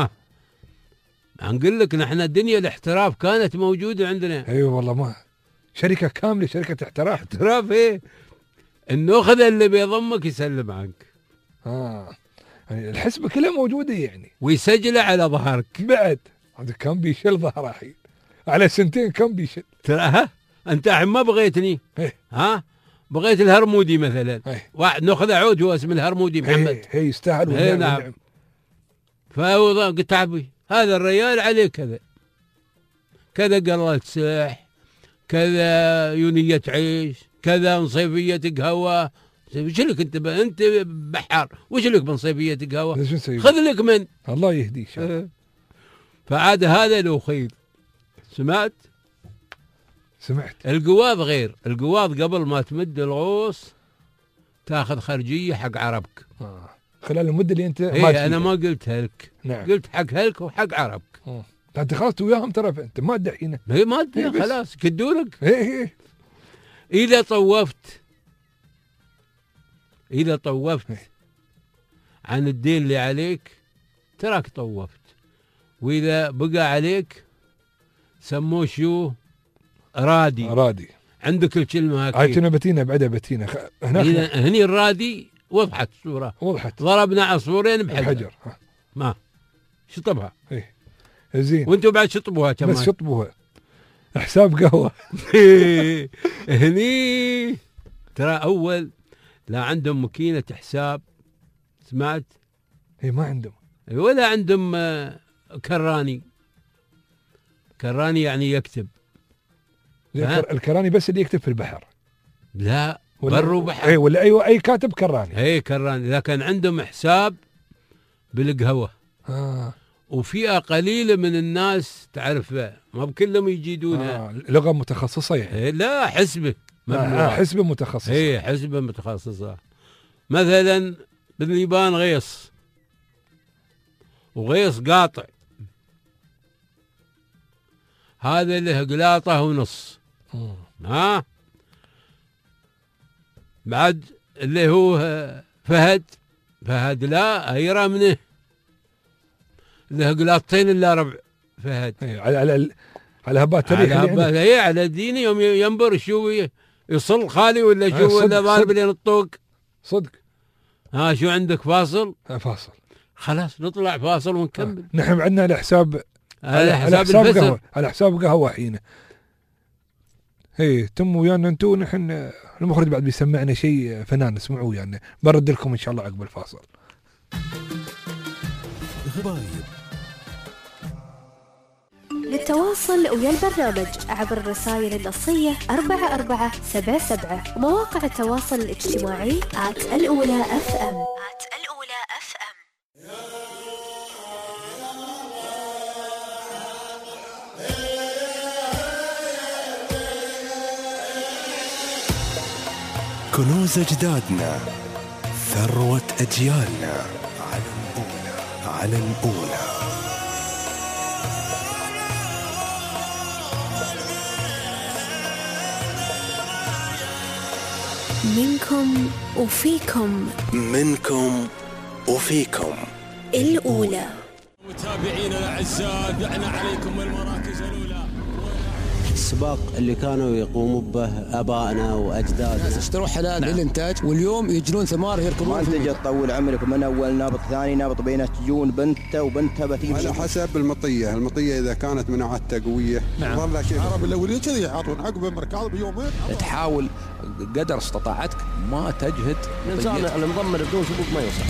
نقول لك نحن الدنيا الاحتراف كانت موجوده عندنا. ايوه والله ما شركه كامله شركه احتراف. النوخذه اللي بيضمك يسلم عنك. يعني الحسبه كلها موجوده يعني. ويسجله على ظهرك بعد. هذا كان بيشل ظهره الحين على 2 كان بيشل. ترى انت الحين ما بغيتني. بغيت الهرمودي مثلا. واحد ناخذ عود هو اسمه الهرمودي محمد. يستاهل. نعم. فهو قلت عبي هذا الريال عليه كذا قلة سلاح كذا يونية عيش كذا نصيفية قهوة. وش لك انت بحار وش لك من صيفية قهوة؟ خذ لك من الله يهديك. فعاد هذا لوخيذ. سمعت القواض غير. القواض قبل ما تمد الغوص تاخذ خرجية حق عربك. خلال المدة اللي انت انا ما قلتها لك. نعم. قلت حق هلك وحق عربك. انت خلاص وياهم ترى انت ما تدحينه. ما تدحين خلاص كدولك. اذا طوفت عن الدين اللي عليك تراك طوفت. واذا بقى عليك سموه شو؟ رادي. عندك الكلمه هاي. عايتنا بتينا بعدها بتينا هني الرادي وضحت الصوره. ضربنا عصفورين بحجر. ما شطبها. زين. وانتم بعد شطبوها كمان. بس شطبوها حساب قهوه. هني ترى اول لا عندهم ماكينه حساب. سمعت؟ ما عندهم. ولا عندهم كراني يعني يكتب. الكراني بس اللي يكتب في البحر. لا بر وبحر. ولا اي كاتب كراني. كراني. لكن عندهم حساب بالقهوه. وفئة قليلة من الناس تعرفها، ما بكلهم يجيدونها. لغة متخصصة يعني؟ لا، حسبة. حسبة متخصصة. هي حسبة متخصصة. مثلا بالليبان غيص، وغيص قاطع، هذا له قلاطة ونص. بعد اللي هو فهد لا هيرى منه، له قلاطتين الا ربع فهد. على هبات تاريخ يعني. على ديني يوم ينبر شو يصل خالي ولا شو ولا ضارب لين الطوق صدق. شو عندك فاصل؟ فاصل. خلاص نطلع فاصل ونكمل. نحن عندنا على حساب قهوة، على حساب قهوة حين هي تم ويانا انتو. نحن المخرج بعد بيسمعنا شيء فنان اسمعوه يعني، برد لكم ان شاء الله عقب الفاصل. غبايب. للتواصل ويا البرنامج عبر الرسائل النصية 4477 ومواقع التواصل الاجتماعي @الأولى FM. كنوز أجدادنا، ثروة أجيالنا، على الأولى، على الأولى. منكم وفيكم، منكم وفيكم الأولى. متابعينا الأعزاء، دعنا عليكم المراكز الأولى. السباق اللي كانوا يقوموا به ابائنا واجدادنا، الناس اشتروا حلال للانتاج واليوم يجنون ثمار يركبون. ما تجي تطول عمرك من اول نابط ثاني نابط بينه تجون بنته وبنتها بتيجي على حسب المطيه اذا كانت مناعتها قويه. والله شيء العرب الاولين كذي يعطون عقب مركاض بيومين. تحاول قدر استطاعتك ما تجهد. الانسان المضمر بدون سبوق ما يوصل.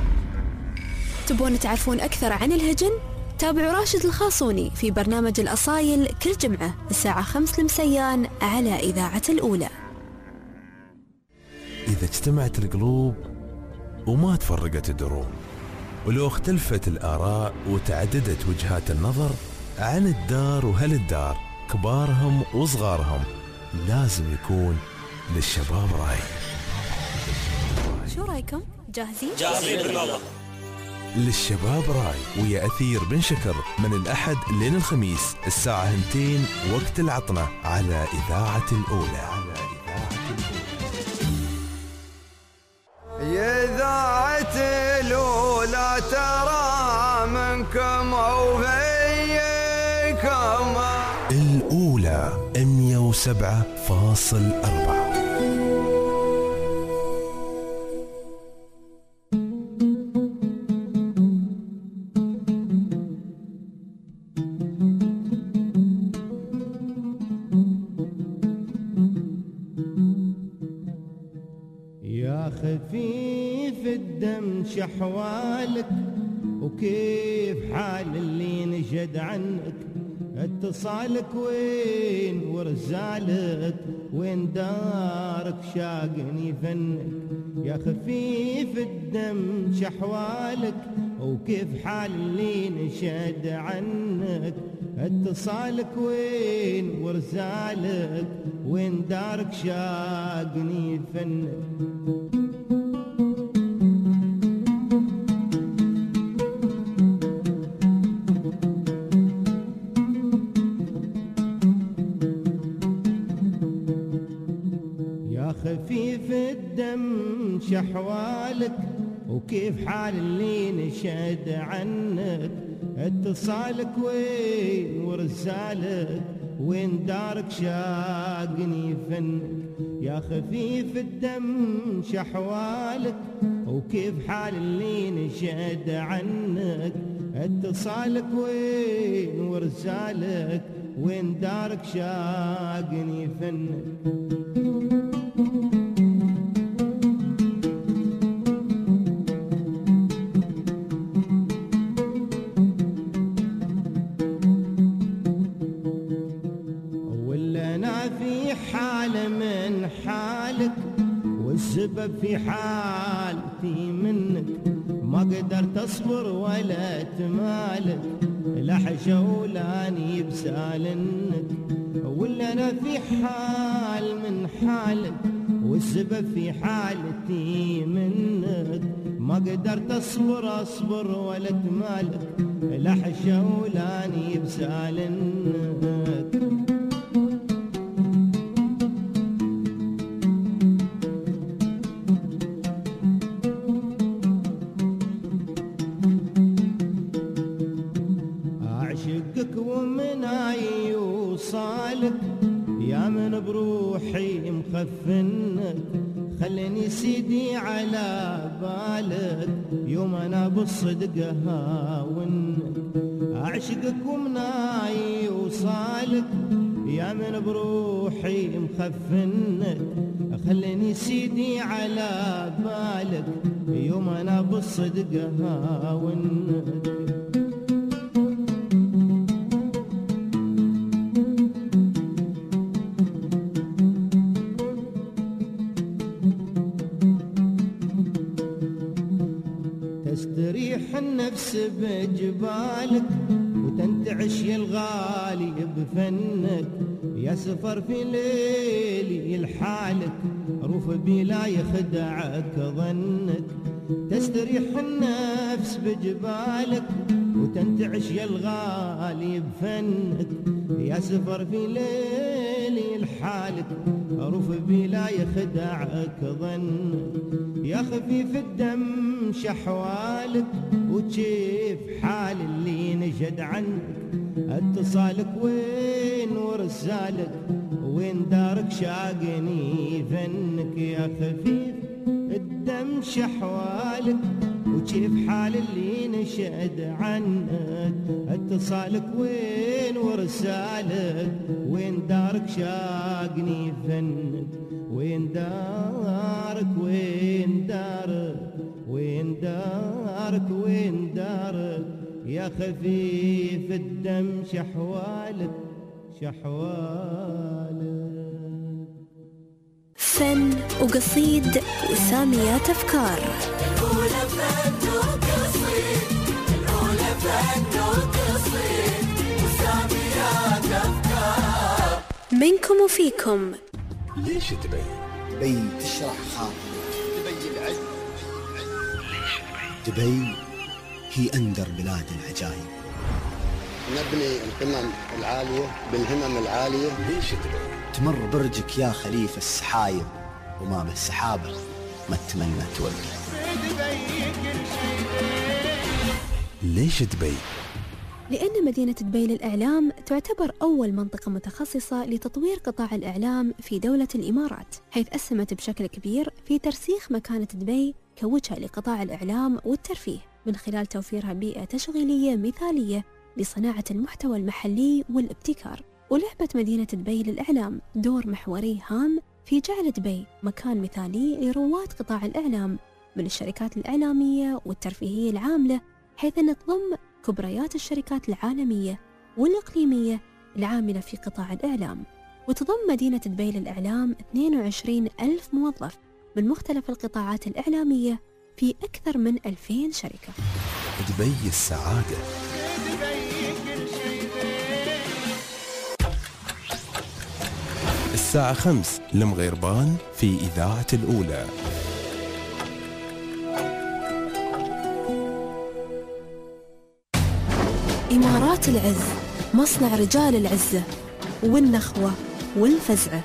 تبون تعرفون اكثر عن الهجن؟ تابعوا راشد الخاصوني في برنامج الأصايل كل جمعة الساعة 5 المسيان على إذاعة الأولى. إذا اجتمعت القلوب وما تفرقت الدروب، ولو اختلفت الآراء وتعددت وجهات النظر عن الدار وهل الدار، كبارهم وصغارهم، لازم يكون للشباب رأي. شو رأيكم؟ جاهزين؟ جاهزين بالله. للشباب راي ويا أثير بن شكر من الأحد لين الخميس الساعة 2 وقت العطنة على إذاعة الأولى. يا إذاعة الأولى ترى منكم وفيكم. الأولى 107.4. خفيف الدم شحوالك وكيف حال اللي نشد عنك، اتصالك وين ورزالك وين دارك شاقني فنك. يا خفيف الدم شحوالك وكيف حال اللي نشد عنك، اتصالك وين ورزالك وين دارك شاقني فنك. خفيف الدم شحوالك وكيف حال اللي نشد عنك، اتصالك وين ورسالك وين دارك شاقني فنك. يا خفيف الدم شحوالك وكيف حال اللي نشد عنك، اتصالك وين ورسالك وين دارك شاقني فنك. والسبب في حالتي منك، ما ما قدرت اصبر ولا اتمالك، لحشة ولاني بسالنك، ولا انا في حال من حالك، والسبب في حالتي منك. ما قدرت اصبر ولا اتمالك، لحشة ولاني بسالنك. أعشقك ومناي وصالك، يا من بروحي مخفنك، خلني سيدي على بالك، يوم انا بالصدق هاونك. أعشقك ومناي وصالك، يا من بروحي مخفنك، خلني سيدي على بالك، يوم انا بالصدق هاونك. تستريح النفس بجبالك، وتنتعش يا الغالي بفنك، يا سفر في ليلي لحالك، روف بلا يخدعك ظنك. تستريح النفس بجبالك، وتنتعش يا الغالي بفنك، يا سفر في ليلي لحالك، روف بلا يخدعك ظنك. يا خفيف الدم شحوالك، وتشيف حال اللي نجد عنك، اتصالك وين ورسالك، وين دارك شاقني فنك. يا خفيف الدم شحوالك، وتشيف حال اللي نشد عنك، اتصالك وين ورسالك، وين دارك شاقني فنك. وين دارك وين دارك وين دارك وين دارك، يا خفيف الدم شحوالك شحوالك. فن وقصيد وساميات أفكار. الأولى فن وقصيد، الأولى فن وقصيد وساميات أفكار. منكم وفيكم. ليش دبي؟ دبي تشرح خاطري، دبي العز. ليش دبي؟ دبي هي أندر بلاد العجائب. نبني القمم العالية بالهمم العالية. ليش دبي؟ تمر برجك يا خليفة السحايب، وما بالسحابة ما تتمنى توقف. ليش دبي؟ لأن مدينة دبي للإعلام تعتبر أول منطقة متخصصة لتطوير قطاع الإعلام في دولة الإمارات، حيث أسهمت بشكل كبير في ترسيخ مكانة دبي كوجهة لقطاع الإعلام والترفيه، من خلال توفيرها بيئة تشغيلية مثالية لصناعة المحتوى المحلي والابتكار. ولعبت مدينة دبي للإعلام دور محوري هام في جعل دبي مكان مثالي لرواد قطاع الإعلام من الشركات الإعلامية والترفيهية العاملة، حيث أن تضم كبريات الشركات العالمية والإقليمية العاملة في قطاع الإعلام. وتضم مدينة دبي للإعلام 22,000 موظف من مختلف القطاعات الإعلامية في أكثر من 2000 شركة. دبي السعادة. الساعة 5 المغيربان في إذاعة الأولى. إمارات العز، مصنع رجال العزة والنخوة والفزعة.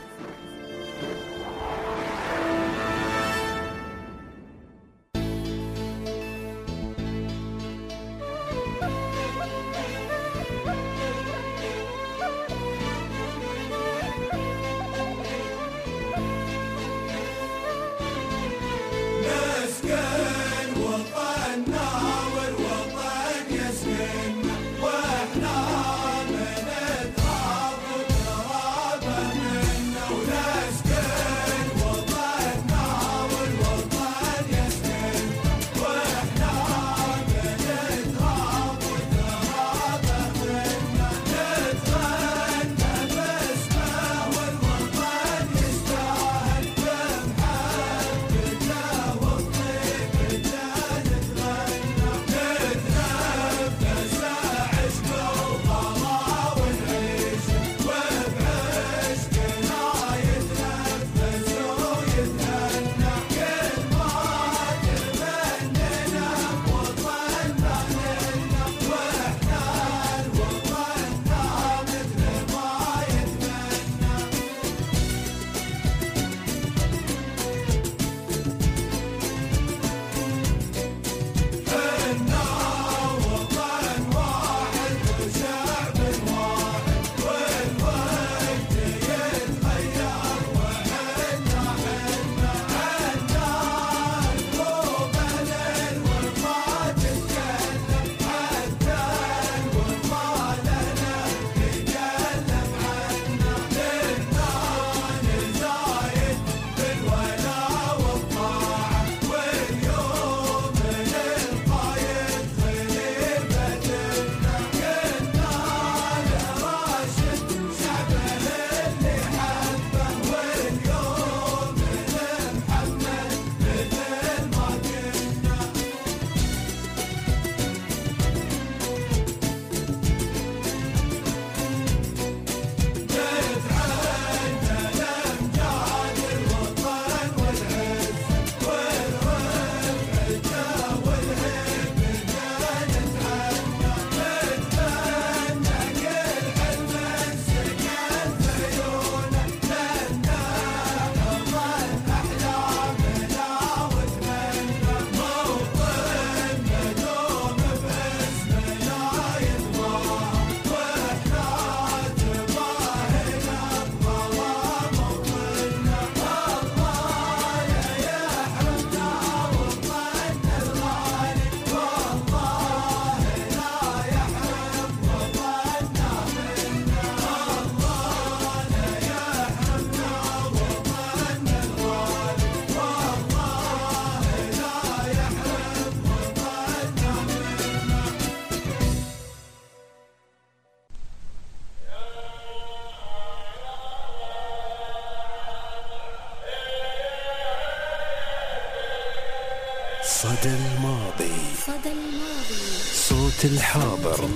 صدى الماضي. صدى الماضي. صوت الحاضر.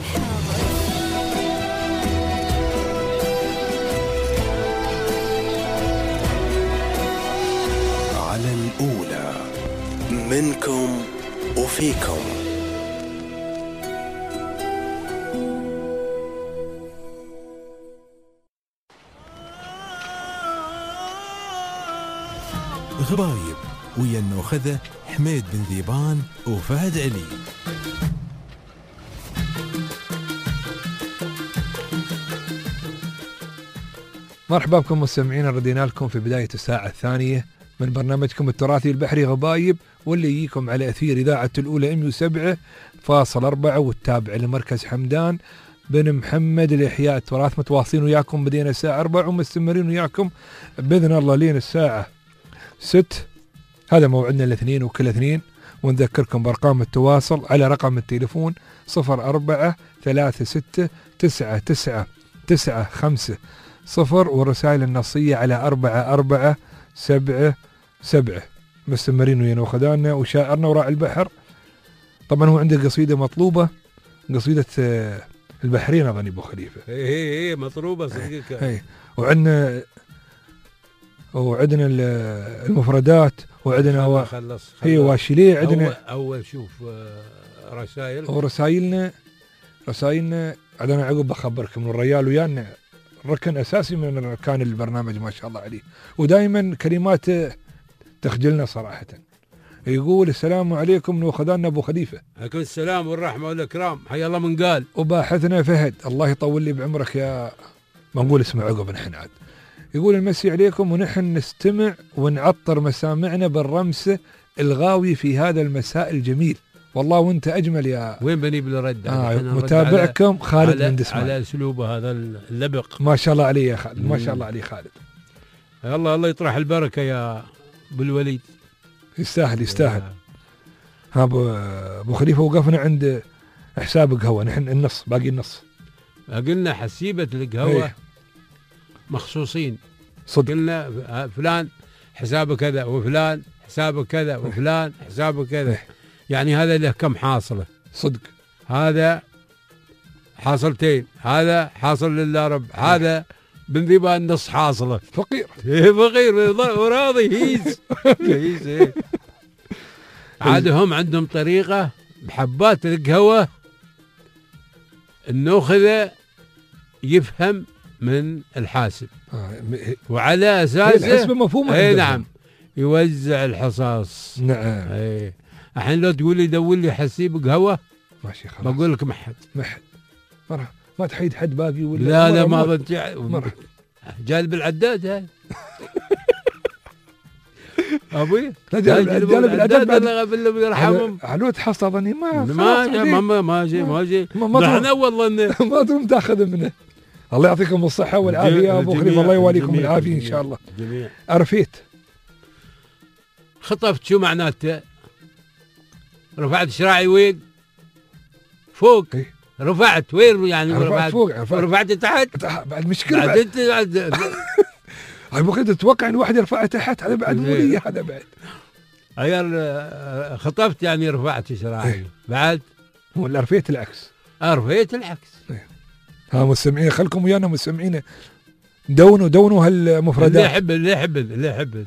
على الأولى، منكم وفيكم. غبايب ويا النوخذة حميد بن ذيبان وفهد علي. مرحبا بكم مستمعين، ردينا لكم في بداية الساعة الثانية من برنامجكم التراثي البحري غبايب، واللي يجيكم على أثير إذاعة الأولى 107.4 والتابع لمركز حمدان بن محمد لإحياء التراث. متواصلين وياكم، بدينا الساعة 4 ومستمرين وياكم بإذن الله لين الساعة 6. هذا موعدنا الاثنين وكل اثنين، ونذكركم بأرقام التواصل على رقم التليفون 0436999950 والرسائل النصية على 4477. مستمرين ويانا وخدانا وشاعرنا وراعي البحر. طبعا هو عنده قصيدة مطلوبة، قصيدة البحرين أظن أبو خليفة. ايه مطلوبة صديقك. وعندنا المفردات، وعندنا خلص. هي واشليه. عندنا أول شوف رسائل، ورسائلنا عندنا عقب بخبركم من الريال ويانا ركن أساسي من أركان البرنامج ما شاء الله عليه، ودائما كلمات تخجلنا صراحة. يقول السلام عليكم نوخذنا أبو خليفة. عليكم السلام والرحمة والإكرام، حيا الله من قال. وباحثنا فهد، الله يطول لي بعمرك يا ما نقول اسمه عقب نحن عاد. يقول المسي عليكم ونحن نستمع ونعطر مسامعنا بالرمس الغاوي في هذا المساء الجميل. والله وانت أجمل يا وين بني بالرد. متابعكم خالد من دسمان على أسلوبه هذا اللبق. ما شاء الله عليه يا خالد، ما شاء الله عليه خالد. الله يطرح البركة يا بالوليد. يستاهل. ها أبو خليفة وقفنا عند حساب قهوة، نحن النص باقي النص. قلنا حسيبة القهوة مخصوصين صدق. قلنا فلان حسابه كذا، وفلان حسابه كذا، وفلان حسابه كذا. يعني هذا له كم حاصلة صدق. هذا حاصلتين، هذا حاصل لله رب، هذا بن ذيبان نص حاصلة. فقير وراضي هيز. عاد هم عندهم طريقة بحبات القهوة النوخذة يفهم من الحاسب، وعلى أساسه الحسبة مفهومة. نعم، يوزع الحصاص. نعم. الحين لو تقول لي دور لي حسيب قهوة ماشي خلاص، بقول لك محد ما تحيد حد باقي ولا لا ما ظنت جالب العداد هاي. ابوي لا جالب العداد بعد الله يرحمهم. علوت حصل ظني ما جي نحن والله ما تقوم تاخذ منه. الله يعطيكم الصحة والعافية يا أبو خليفة، الله يواليكم العافية إن شاء الله. جميع. أرفيت خطفت شو معناته؟ رفعت شراعي وين؟ فوق. رفعت وين يعني؟ رفعت فوق. رفعت تحت بعد مشكلة. بعد أنت أبو خليفة تتوقع إن واحد يرفعه تحت، هذا بعد مو لي هذا بعد. عيال خطفت يعني رفعت شراعي. بعد ولا رفيت العكس. رفيت العكس. ها مستمعين خلكم ويانا مستمعين دونوا هالمفردات. اللي يحب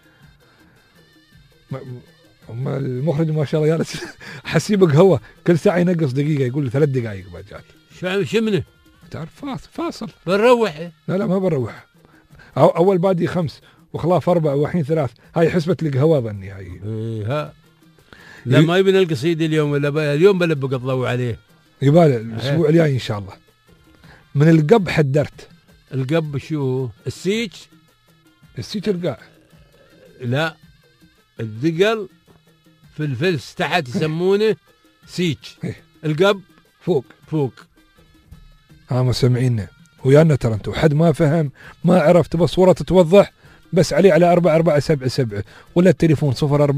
المخرج ما شاء الله جالس حسيب قهوة كل ساعة ينقص دقيقة، يقول له 3 دقائق بعد جات. شمنه تعرف فاصل بنروح. لا ما بنروح. أول بادي 5 وخلاف 4 وحين 3. هاي حسبة القهوة ظني هاي. ها لا ما يبنى القصيدة اليوم، ولا اليوم بلبق الضوء عليه. يبالي الأسبوع الجاي إن شاء الله. من القب حدرت. القب شو؟ السيج القاع. لا الدقل في الفلس تحت يسمونه سيج. القب فوق. ها مستمعينا ويانا ترى انتم حد ما فهم ما عرف تبى الصورة تتوضح بس عليه على 4477 ولا التليفون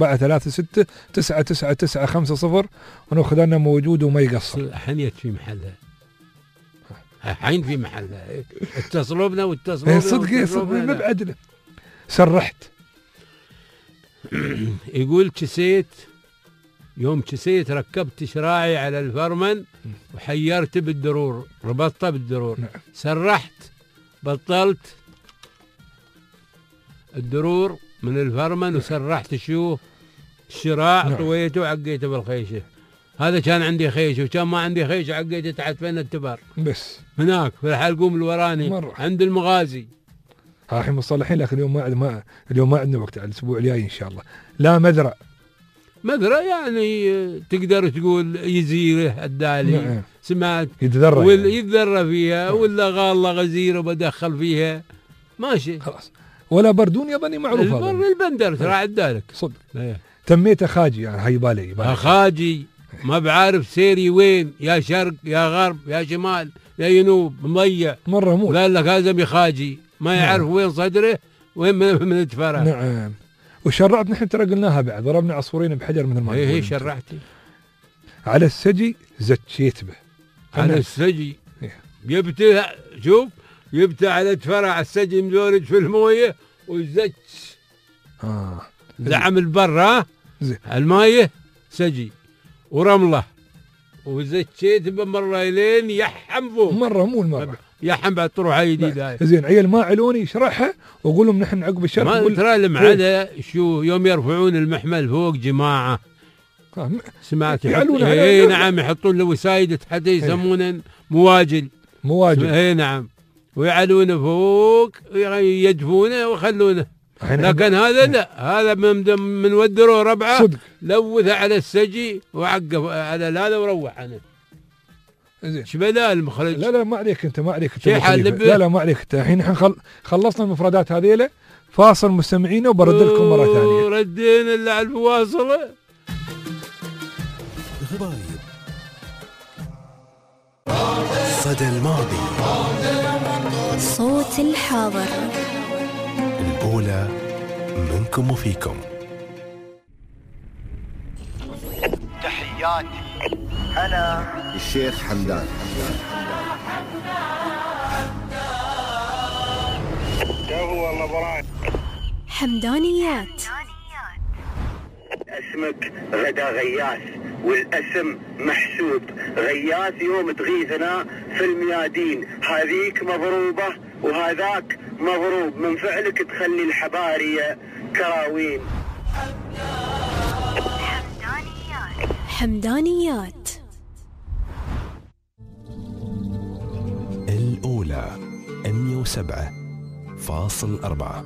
0436999950 وناخذنا موجود وما يقصر. حنيت في محلها، حين في محلها. اتصلوا بنا صدق ما بعدنا. سرحت يقول كسيت يوم كسيت ركبت شراعي على الفرمن وحيرت بالدرور، ربطته بالدرور. سرحت بطلت الدرور من الفرمن وسرحت الشراع. طويته وعقيته بالخيشه. هذا كان عندي خيشه، وكان ما عندي خيشه عقيته تحت فين التبر بس هناك في الحلقوم الوراني مرة. عند المغازي. الحين مصلحين، لكن اليوم ما عندنا وقت، على الاسبوع الجاي ان شاء الله. لا مذرة يعني تقدر تقول يزيره الدالي. سمعت يتذرى فيها ولا غالة غزيرة بدخل فيها ماشي خلاص. ولا بردون يظني معروف هذا البندر ترى عدالك صدق. تميته خاجي يعني هاي بالي خاجي ما بعرف سيري وين، يا شرق يا غرب يا شمال يا جنوب، مضيع مرة مو قال لك هذا بخاجي ما يعرف وين صدره وين من التفرع. نعم. وشرعت نحن ترى قلناها بعد، ضربنا عصفورين بحجر مثل ما هي شرعتي. على السجي زكيت به. على السجي يبته، شوف يبته على تفرع السجي مزورج في المويه وزك زعم البر المايه سجي ورمله وزكيت بمره لين يحم فوق. مره مو المره يحم بعد تروح هاي جديده. زين عيل ما علوني يشرحها واقول لهم نحن عقب الشرح ما ترى المعده شو يوم يرفعون المحمل فوق جماعه سمعت اي نعم يحطون له وسايد حتى يسمونه مواجل. اي نعم ويعلونه فوق يدفونه ويخلونه. لكن هذا لا، هذا من ودره ربعه لوثه على السجي وعقف على هذا وروح عنه. زين شبلا المخرج. لا ما عليك انت، ما عليك لا ما عليك انت. الحين نحن خلصنا المفردات هذيله، فاصل مستمعينا وبرد لكم مره ثانيه. ردينا اللي على الفواصل. غبايب صدى الماضي، صوت الحاضر، الأولى منكم وفيكم. تحياتي أنا الشيخ حمدان. والله براد حمدانيات. اسمك غدا غياث والاسم محسوب. غياث يوم تغيثنا في الميادين، هذيك مضروبة وهذاك مضروب، من فعلك تخلي الحبارية كراوين. حمدانيات الأولى 107.4.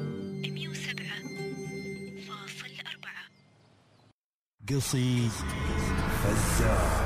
قصيد فزاع.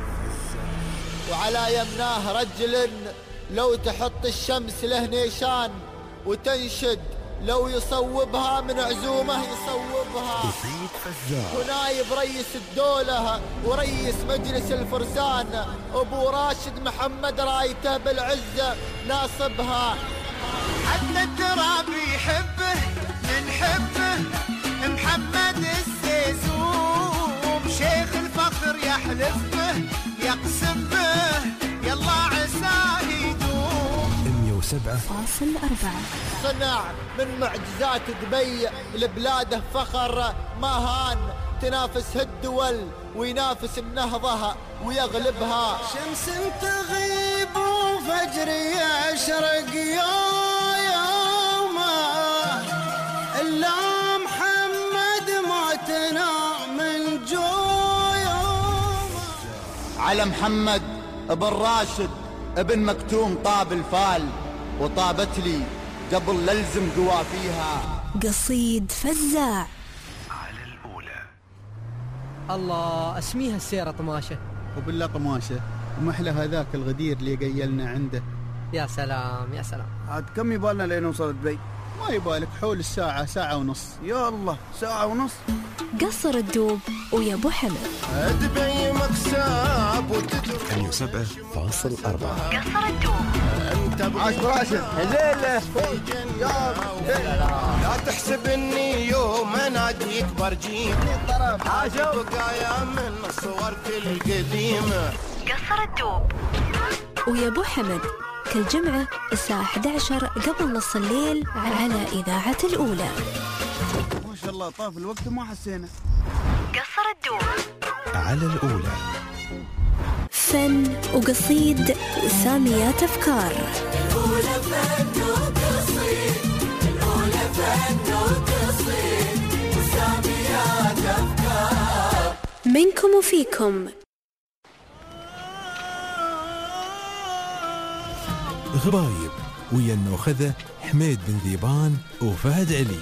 وعلى يمناه رجل لو تحط الشمس له نيشان وتنشد، لو يصوبها من عزومه يصوبها. قصيد فزاع. ونايب رئيس الدولة ورئيس مجلس الفرسان أبو راشد محمد رايته بالعزة ناصبها. حتى التراب يحبه نحبه محمد السيسوم، شيخ الفخر يحلف به يقسم به يلا عساه يدوم. 107.4. صنع من معجزات دبي لبلاده فخر ما هان، تنافس الدول وينافس النهضة ويغلبها. شمس تغيب وفجر يشرق يومه، إلا محمد موتنا من جويومه. على محمد ابن راشد ابن مكتوم طاب الفال، وطابت لي قبل للزم قوافيها. قصيد فزاع. على الأولى. الله اسميها السيرة طماشة. وبالله طماشة ومحلى هذاك الغدير اللي قيلنا عنده. يا سلام يا سلام. عاد كم يبالنا لين نوصل دبي؟ ما يبالك حول الساعة، ساعة ونص. يا الله ساعة ونص. قصر الدوب ويا ابو حمد. دبي مكسب 107.4. قصر الدوب. عاش راشد. هليلة لا تحسب اني يوم اناديك برجيني طرف حاجة بقايا من صورك القديمة. قصر الدوب ويا ابو حمد كل جمعة الساعة 11 قبل نص الليل على إذاعة الأولى. ما شاء الله طاف الوقت وما حسينا. قصر على الأولى. فن وقصيد وساميات أفكار. الأولى فن وقصيد، الأولى فن وقصيد وساميات أفكار. منكم وفيكم. غرايب ويا النوخذة حميد بن ذيبان وفهد علي.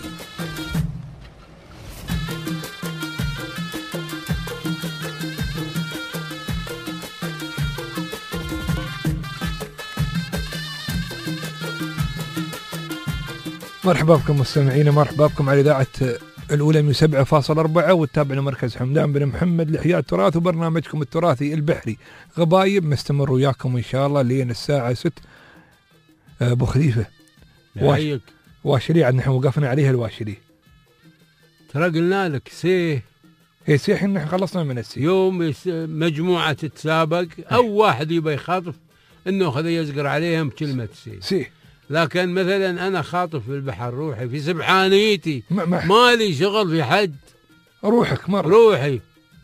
مرحبا بكم مستمعينا، مرحبا بكم على إذاعة الأولى 107.4 والتابع لمركز حمدان بن محمد لإحياء التراث وبرنامجكم التراثي البحري غبايب، مستمر وياكم إن شاء الله لين الساعة 6. أبو خليفة واشري عاد نحن وقفنا عليها الواشري. ترى قلنا لك سيه احنا خلصنا من السيه. يوم مجموعة تتسابق أو واحد يبي يخاطف إنه خذ يزقر عليهم كلمة سيه. لكن مثلا أنا خاطف في البحر روحي في سبحانيتي مالي شغل في حد. روحك مر روحي.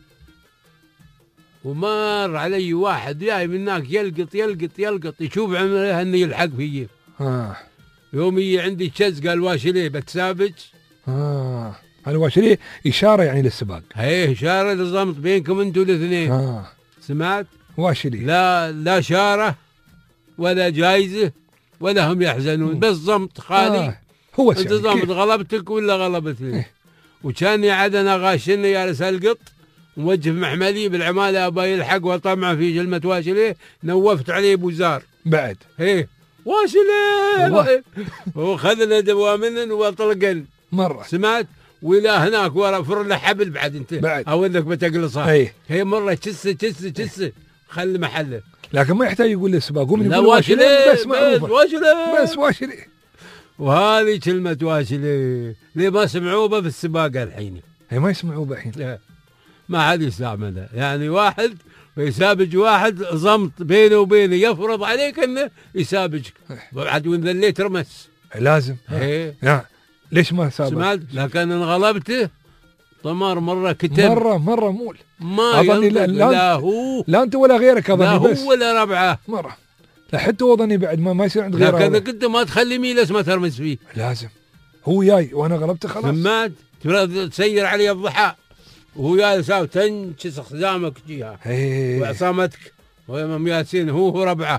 ومر علي واحد جاي من هناك يلقط يشوف عمله انه يلحق فيه. يوم يجي عندي شز قال واشليه بتسابج. الواشليه اشاره يعني للسباق. هي اشاره للضمط بينكم انتم الاثنين. سمعت؟ واشليه لا شاره ولا جايزه ولا هم يحزنون، بس ضمط خالي. هو انت ضمط غلبتك ولا غلبتني. وكان يعد انا غاشني جالس القط موجه محملي بالعماله ابا يلحق وطمع في جلمه واشليه، نوفت عليه بوزار بعد. واشليه وخذنا دوامنا وطلقن مره. سمعت؟ ولا هناك ورا فرنا حبل بعد انت بعد. او انك بتقلصها. هي مره تشس خلي محله. لكن ما يحتاج يقول لي السباق، قوم يقول واشليه بس معروفه بس واشليه. وهذه كلمه واشليه ليه ما سمعوها في السباق الحين؟ هي ما يسمعوها الحين. لا ما حد يستعملها. يعني واحد ويسابج واحد ضمط بينه وبينه يفرض عليك انه يسابجك بعد وين ذليت رمس لازم. ليش ما سابج؟ سمعت؟ لكن ان غلبته طمار مره كتب مره مول ما اظني لا هو لا انت ولا غيرك اظني. لا هو ولا ربعه مره. لا حتى وظني بعد ما يصير عند غيره. لكن انت ما تخلي ميلس ما ترمس فيه. لازم هو جاي وانا غلبته خلاص. سمعت؟ تسير عليه الضحى وهو جالس تنكس خزامك جيها وعصامتك ويوم ياسين هو ربعه.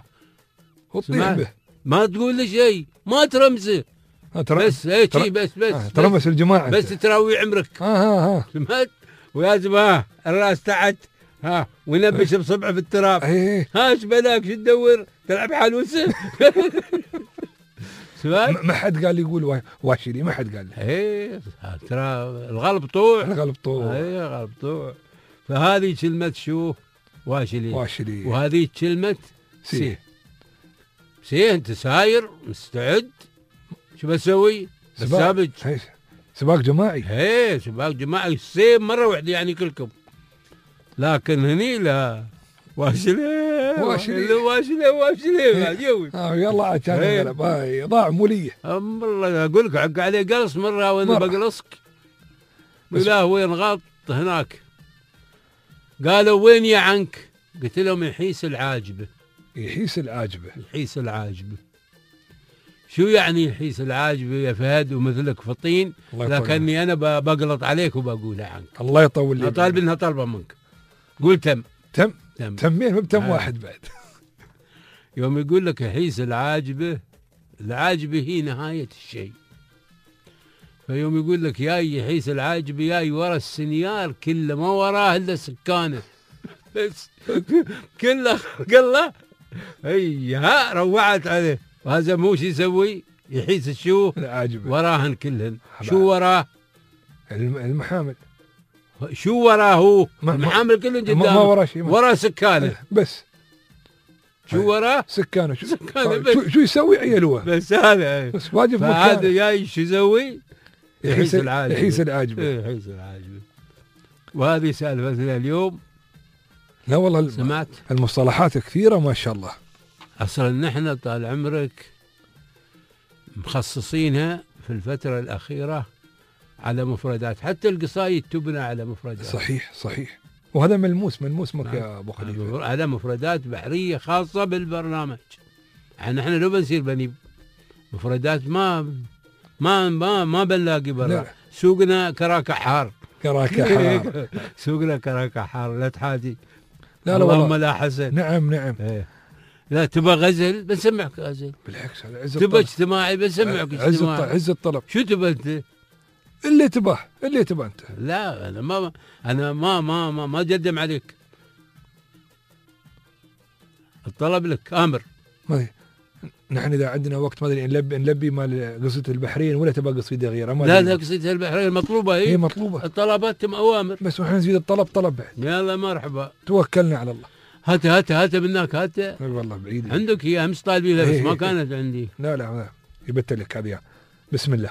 ما تقول له شيء، ما ترمسه بس هيك بس ترمس الجماعه بس تراوي عمرك. سمعت؟ ويازم الراس تحت ونبش بصبعه في التراب. ايش بلاك شو تدور تلعب حال وسم. ما حد قال لي يقول واشلي، ما حد قال لي. ترى الغلب طوع. غلب طوع. فهذه كلمة شو؟ واشلي. وهذه كلمة سيه. انت ساير مستعد شو بسوي؟ بسابج. سباق جماعي. سباق جماعي سيه مرة واحدة يعني كلكم. لكن هني لا واشلي يلا عاد كان ضاع موليه. والله اقول لك عق عليه قلص مره وانا بقلصك. لا وين غلط هناك؟ قالوا وين يا عنك؟ قلت لهم يحيس العاجبه. شو يعني يحيس العاجبه يا فهد ومثلك فطين؟ لكني انا بقلط عليك وبقولها عنك. الله يطول لي. طالب انها طلبه منك. قول تمين ما بتم واحد بعد. يوم يقول لك يحيس العاجبه هي نهاية الشيء. فيوم يقول لك ياي يحيس العاجبه ياي ورا السنيار كله ما وراه الا سكانه بس كله قال له روعت عليه. وهذا مو شو يسوي؟ يحيس الشو العاجبه وراهن كلهن. شو وراه؟ المحامل. شو وراه؟ المحامل كلهم قدامه ما وراه شيء. وراه سكانه بس. شو وراه؟ سكانه. شو يسوي عيلوه؟ بس هذا بس واجب مكان. هذا جاي شو يسوي؟ يحيس العاجبه. وهذه سالفتنا اليوم. لا والله سمعت المصطلحات كثيره ما شاء الله. اصلا نحن طال عمرك مخصصينها في الفتره الاخيره على مفردات، حتى القصايد تبنى على مفردات. صحيح صحيح، وهذا ملموس منك يا أبو خليفة. هذا مفردات بحرية خاصة بالبرنامج. احنا لو بنصير بني مفردات ما بنلاقي برا. سوقنا كراكة حار. سوقنا كراكة حار. لا تحادي. لا اللهم لا حسن. نعم لا تبغى غزل بنسمعك غزل. بالعكس هذا عز تبغى اجتماعي بنسمعك اجتماعي. عز الطلب. شو تبغى انت؟ اللي تبغى انت. لا انا ما اقدم عليك. الطلب لك امر. نحن اذا عندنا وقت ما ادري نلبي مال قصيدة البحرين ولا تبغى قصيدة غيرها؟ لا قصيدة البحرين مطلوبة. هي مطلوبة. الطلبات تم اوامر بس ونحن نزيد الطلب بعد. يلا مرحبا. توكلنا على الله. هات منك هات. والله بعيد. عندك هي امس طالبينها بس ما كانت عندي. لا يبت لك هذه. بسم الله.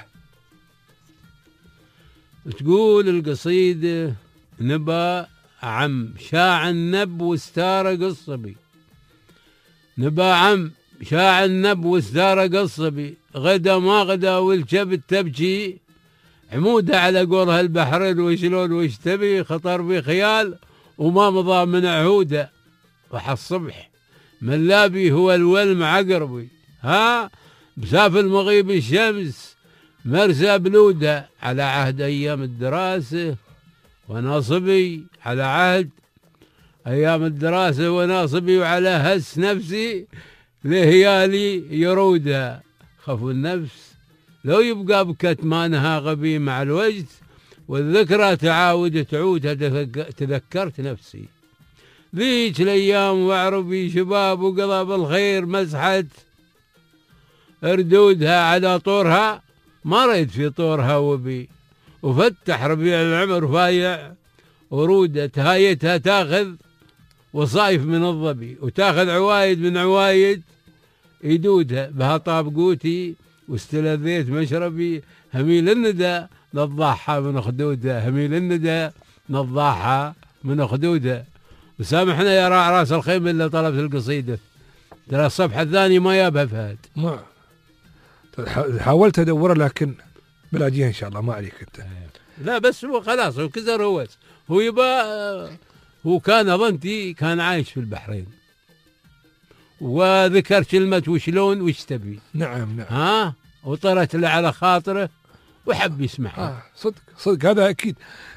تقول القصيدة: نبا عم شاع النب واستار قصبي، نبا عم شاع النب واستار قصبي، غدا ما غدا والجبت تبكي، عمودة على قولها البحرين وشلون وش تبي، خطر بخيال وما مضى من عهوده، وح الصبح ملابي هو الولم عقربي، ها بساف المغيب الشمس مرسى بلوده، على عهد أيام الدراسة وناصبي، على عهد أيام الدراسة وناصبي، وعلى هس نفسي لهيالي يرودها، خفو النفس لو يبقى بكتمانها غبي مع الوجد، والذكرى تعاود تعود، تذكرت نفسي ذيك الأيام وعربي شباب وقلب الخير مسحت اردودها، على طورها ما ريت في طورها وبي، وفتح ربيع العمر فايع ورودة، تهايتها تاخذ وصايف من الظبي، وتاخذ عوايد من عوايد يدودها، بها طاب قوتي واستلذيت مشربي، هميل الندى نضاحها من خدودها، هميل الندى نضاحها من خدودها. وسامحنا يا راع راس الخيمة اللي طلبت القصيدة، ترى الصفحة الثانية ما يابها فهد. ما حاولت ادورها لكن بلاقيها ان شاء الله، ما عليك انت. لا بس هو خلاص هو كزر، هو يبا هو كان اظنتي كان عايش في البحرين، وذكر كلمة وشلون وش تبي. نعم ها وطرت له على خاطره وحب يسمعها. صدق هذا اكيد.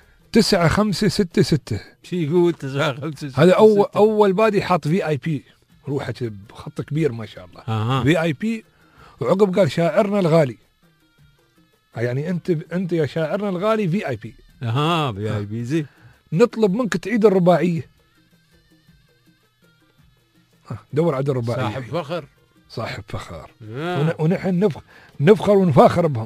9566 شو يقول 9566؟ هذا اول بادي حاط VIP روحه بخط كبير ما شاء الله. VIP وعقب قال شاعرنا الغالي، يعني انت يا شاعرنا الغالي VIP. VIP زين. نطلب منك تعيد الرباعيه. دور على الرباعيه. صاحب فخر. ونحن نفخر ونفاخر بهم.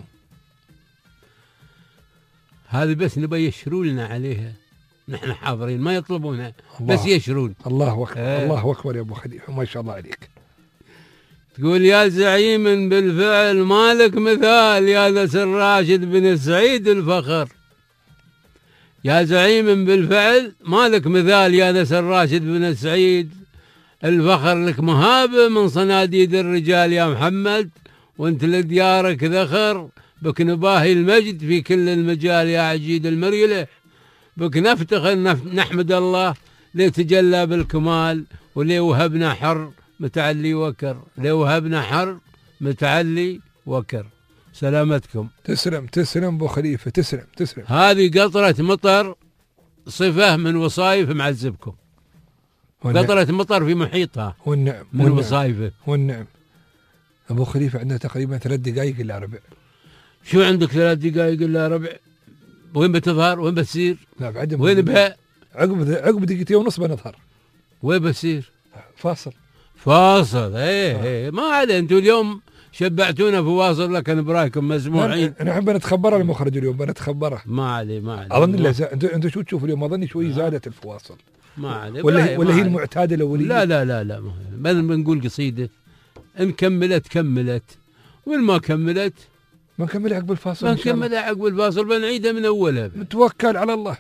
هذه بس نبي يشروا لنا عليها، نحن حاضرين ما يطلبونها بس يشرون. الله اكبر. الله اكبر يا ابو خليفه، ما شاء الله عليك. تقول: يا زعيم بالفعل مالك مثال، يا نسر راشد بن سعيد الفخر، يا زعيم بالفعل مالك مثال، يا نسر راشد بن سعيد الفخر، لك مهابة من صناديد الرجال يا محمد، وانت لديارك ذخر، بك نباهي المجد في كل المجال يا عجيد المريلة، بك نفتخر نحمد الله ليتجلى بالكمال، ولي وهبنا حر متعلي وكر، لي وهبنا حر متعلي وكر. سلامتكم. تسلم ابو خليفه، تسلم. هذه قطرة مطر، صفة من وصايف معذبكم. قطرة مطر في محيطها. والنعم من وصايفه. والنعم. ابو خليفه عندنا تقريبا 3 دقائق الا ربع. شو عندك 3 دقائق الا ربع؟ وين بتظهر؟ وين بتسير؟ لا بعد وين بها؟ عقب دقيقتين ونص بنظهر. وين بتسير؟ فاصل. ايه ما عليه. انتم اليوم شبعتونا فواصل، لكن برايكم مسموعين. نحن بنتخبرها المخرج اليوم، بنتخبرها. ما عليه. اظن انتم شو تشوفوا اليوم؟ اظني شوي زادت الفواصل. ما عليه. ولا هي المعتاده الاوليه؟ لا بنقول قصيده ان كملت وين ما كملت ما نكملها عقب الفاصل. بنعيدها من اولها. توكل على الله.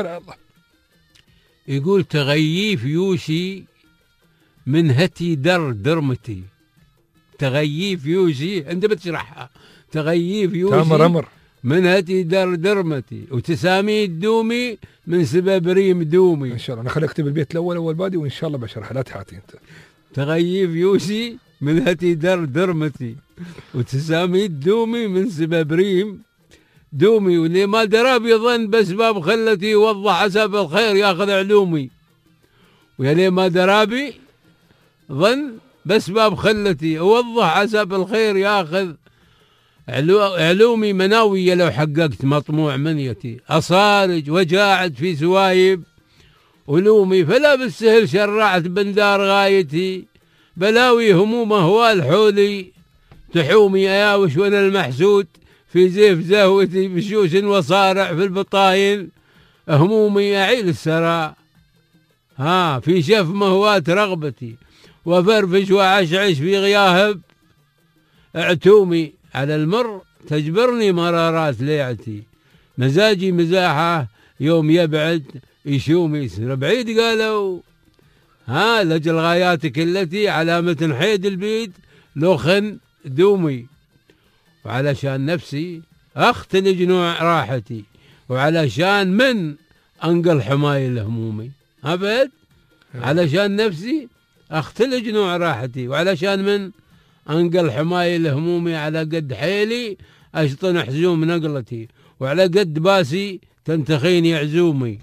يقول: تغييف يوشي من هتي درمتي. تغييف يوشي انت بتشرحها. تغييف يوشي تامر منها دردرمتي وتسامي الدومي من سبب ريم دومي. ان شاء الله انا خليك اكتب البيت الاول اول بادي وان شاء الله بشرح. لا تحاتي انت. تغيب يوسي منها دردرمتي وتسامي الدومي من سبب ريم دومي، واللي ما درى بيظن باسباب خلتي وضح حسب الخير ياخذ علومي، ويا ليه ما درى بي ظن باسباب خلتي ووضح حسب الخير ياخذ علومي. مناوية لو حققت مطموع منيتي أصارج وجاعد في سوايب علومي، فلا بالسهل شرعت بندار غايتي بلاوي هموم أهوال حولي تحومي أياوش وانا المحسود في زيف زهوتي بشوش وصارع في البطاين همومي أعيل السراء في شف مهوات رغبتي وفرفش وعشعش في غياهب اعتومي على المر تجبرني مرارات ليعتي مزاجي مزاحه يوم يبعد يشومي يصير بعيد قالوا لجل غاياتك التي علامة حيد البيد لوخن دومي، وعلشان نفسي اختلج نوع راحتي وعلشان من انقل حمايل همومي ابد علشان نفسي اختلج نوع راحتي وعلشان من انقل حمايل همومي على قد حيلي اشطن حزوم نقلتي وعلى قد باسي تنتخيني عزومي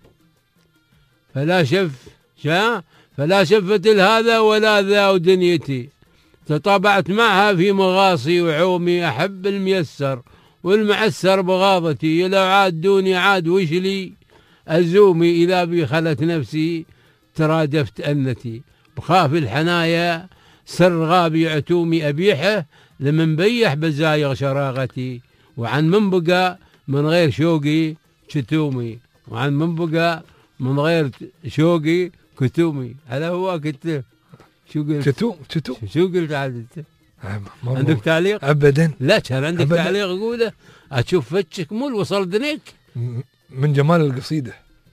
فلا شفت الهذا ولا ذا ودنيتي تطابعت معها في مغاصي وعومي أحب الميسر والمعسر بغاضتي لو عاد دوني عاد وشلي أزومي إذا بي خلت نفسي ترادفت أنتي بخاف الحنايا سر غابي عتومي أبيحه لمن بيح بزايغ شراغتي وعن من بقى من غير شوقي كتومي وعن من بقى من غير شوقي كتومي. هذا هو كتب شو قلت؟ شو قلت عاد انت؟ عندك تعليق؟ ابدا لا كان عندك أبداً. تعليق قوله اشوف فتشك مول وصل دنيك من جمال القصيده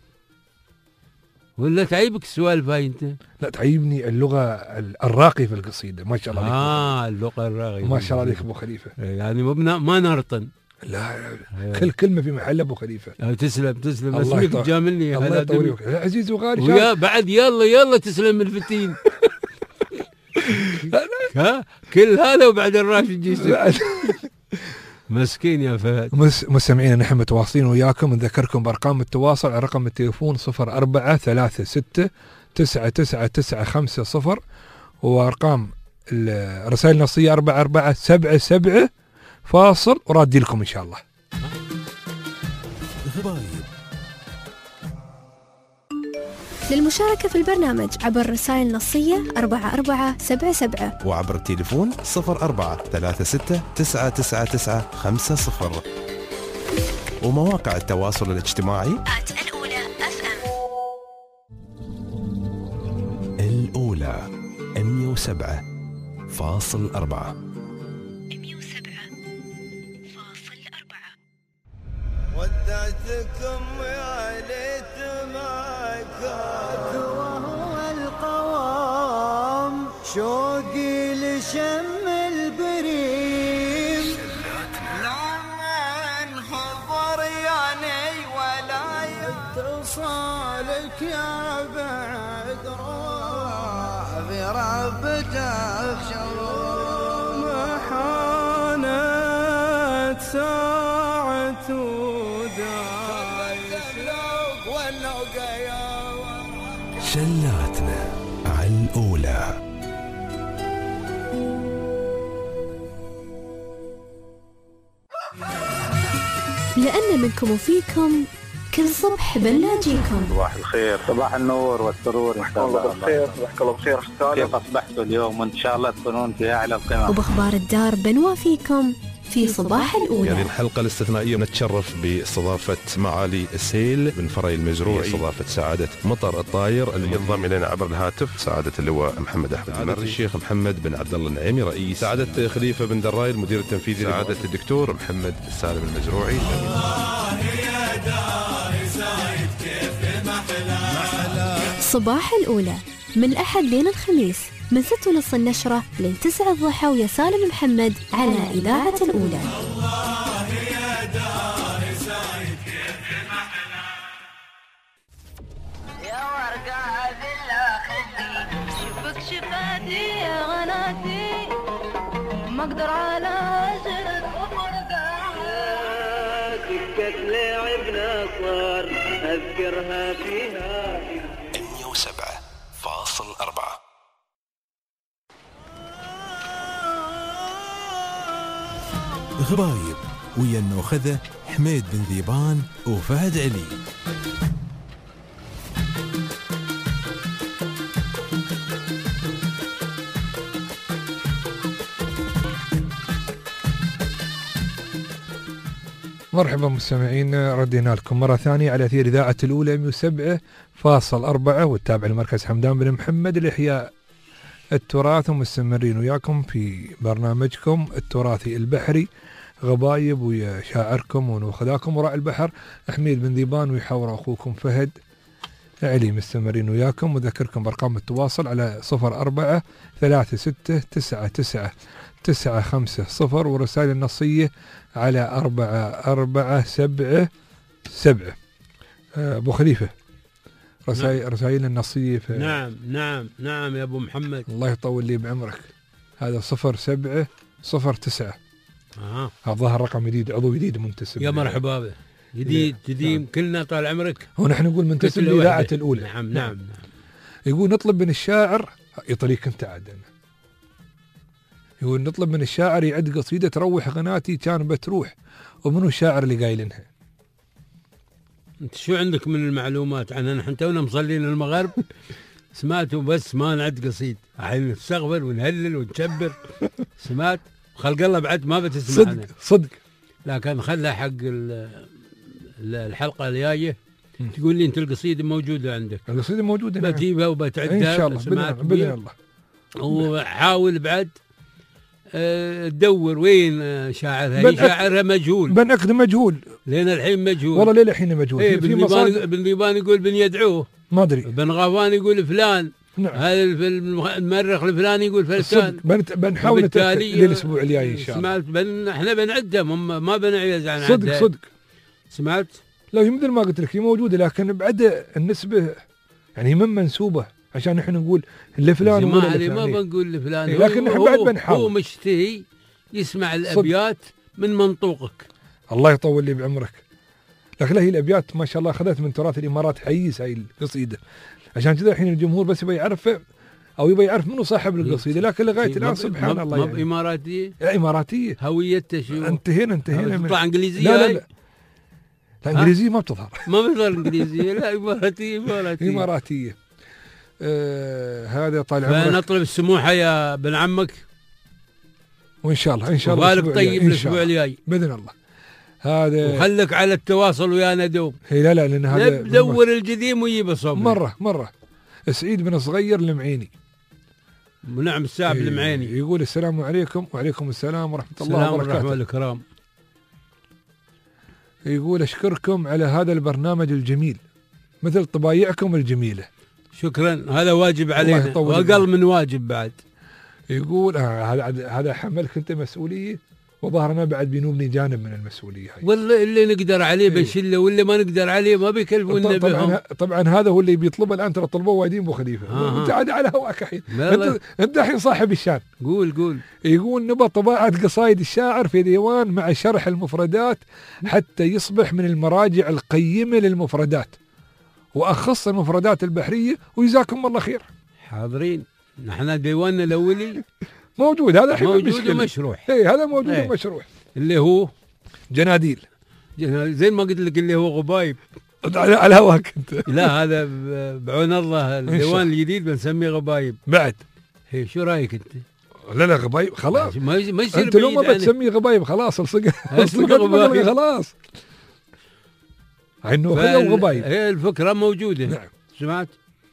ولا تعيبك السوالف هاي انت؟ لا تعيبني اللغه الراقيه في القصيده ما شاء الله عليك. اللغه الراقيه ما شاء الله عليك ابو خليفه. يعني ما نرطن. لا كل كلمه في محل ابو خليفه. تسلم اسمك تجاملني الله يطول عزيز وغالي ويا بعد يلا تسلم الفتين. كل هذا وبعد الراشد جيسك مسكين يا فهد. مستمعينا نحن متواصلين وياكم نذكركم بارقام التواصل على رقم التليفون 0436999950 وارقام الرسائل النصيه 4477 فاصل ورادي لكم ان شاء الله. للمشاركة في البرنامج عبر رسائل نصية 4477 وعبر التليفون 0436999950 ومواقع التواصل الاجتماعي الأولى FM. الأولى 107.4 ودعتكم يا ليت ما كان وهو القوام شوقي لشم البريم لما انحضر يعني ولا اتصالك يا بعد روح بربته شوم حانت ساعة شلاتنا على الأولى. لأن منكم وفيكم كل صبح بنلاقيكم. صباح الخير صباح النور والسرور ان شاء الله. بخير صباحك الله بخير. كيف اصبحتوا اليوم وان شاء الله تكونون في اعلى القمم. وباخبار الدار بنوافيكم في صباح الأولى. هذه الحلقة الاستثنائية نتشرف باستضافة معالي السيل بن فري المزروعي، استضافة سعادة مطر الطاير اللي ينضم إلينا عبر الهاتف، سعادة اللواء محمد أحمد المري، الشيخ محمد بن عبد الله النعيمي رئيس، سعادة خليفة بن دراي المدير التنفيذي، سعادة الدكتور محمد السالم المزروعي. صباح الأولى من الأحد لين الخميس من 6:30 النشرة لين 9 الضحى ويا سالم محمد على إذاعة الأولى. اقدر على سنة دكة لعب نصر اذكرها فيها 107.4. غبايب ويا النوخذة حميد بن ذيبان وفهد علي. مرحبا مستمعينا، ردينا لكم مرة ثانية على أثير إذاعة الأولى 107.4 والتابع لمركز حمدان بن محمد لإحياء التراث، ومستمرين وياكم في برنامجكم التراثي البحري غبايب ويا شاعركم ونوخذاكم وراء البحر حميد بن ذيبان ويحاور أخوكم فهد علي. مستمرين وياكم وذكركم بأرقام التواصل على 0436999500 ورسائل النصية على 4477. أبو خليفة رسائل النصية نعم يا أبو محمد، الله يطول لي بعمرك. هذا 0709. هذا رقم جديد، عضو جديد منتسب. يا مرحبا به، جديد كلنا طال عمرك. ونحن نقول منتسب لإذاعة الأولى. نعم. يقول نطلب من الشاعر يطليك انت عدنا. يقول نطلب من الشاعر يعد قصيدة تروح قناتي كان بتروح، ومنو الشاعر اللي قايلنها؟ انت شو عندك من المعلومات عننا؟ نحن تونا مصلين المغرب سمعتوا بس ما نعد قصيد، الحين نستغفر ونهلل ونكبر. سمعت خلق الله بعد ما بتسمعنا صدق، لكن خلها حق الحلقة الجاية تقول لي انت القصيدة موجودة عندك. القصيدة موجودة، بتجيبها وبتعدها ان شاء الله بإذن الله. وحاول بعد تدور وين شاعرها. هي شاعرها مجهول، بن أكد مجهول لين الحين مجهول، والله لين الحين مجهول. بن ذيبان يقول بن يدعوه ما ادري، بن غافان يقول فلان. نعم. هذا المؤرخ الفلاني يقول فلان. بنحاول نتأكد للأسبوع الجاي إن شاء الله. سمعت احنا بنعدهم ما بنعيز عن صدق. سمعت لو مثل ما قلت لك هي موجودة، لكن بعد النسبة يعني من منسوبة عشان نحن نقول لفلان ولا ما بنقول لفلان. لكن نحن بعد بنحاول. هو مشتهي يسمع الأبيات من منطوقك. الله يطول لي بعمرك. لكن لا، هي الأبيات ما شاء الله أخذت من تراث الإمارات حيز هاي القصيدة، عشان كذا الحين الجمهور بس يبي يعرفه أو يبي يعرف منه صاحب القصيدة، لكن لغاية الآن سبحان الله يعني. إماراتية؟ إماراتية. هويتها شو؟ انتهينا تطلع إنجليزية؟ لا إنجليزية ما بتظهر. ما بتظهر إنجليزية، لا إماراتية. هذا طال عمرك. فنطلب السموحة يا بن عمك، وإن شاء الله وغالب طيب الأسبوع الجاي بإذن الله. هذا وخلك على التواصل ويانا دوم. لا لأن هذا دور القديم ويجيب صوب. مرة سعيد بن صغير المعيني. نعم الساب المعيني. يقول السلام عليكم. وعليكم السلام ورحمة الله وبركاته. السلام ورحمة الكرام. يقول أشكركم على هذا البرنامج الجميل مثل طبايعكم الجميلة. شكرا، هذا واجب علينا وأقل من واجب بعد. يقول هذا حملك أنت مسؤولية، وظهرنا بعد بينوبني جانب من المسؤولية هاي. والله اللي نقدر عليه بنشله، واللي ما نقدر عليه ما بيكلفونا بهم. طبعا هذا هو اللي بيطلبه الآن، ترى طلبوه وايدين أبو خليفة. انت عاد على هواك الحين، انت الحين صاحب الشان. قول. يقول نبى طباعة قصايد الشاعر في ديوان مع شرح المفردات حتى يصبح من المراجع القيمة للمفردات، وأخص المفردات البحرية، وجزاكم الله خير. حاضرين، نحن ديواننا الأولي موجود، هذا الحين موجود ومشروح. هذا موجود ومشروح، اللي هو جناديل زي ما قلت لك، اللي هو غبايب. على هواك انت. لا هذا بعون الله الديوان الجديد بنسميه غبايب بعد. هي شو رايك انت؟ لا غبايب خلاص، ما يصير انت لو ما بتسميه غبايب خلاص الصقر خلاص. انه غبايب هي الفكره موجوده. نعم. سمعت؟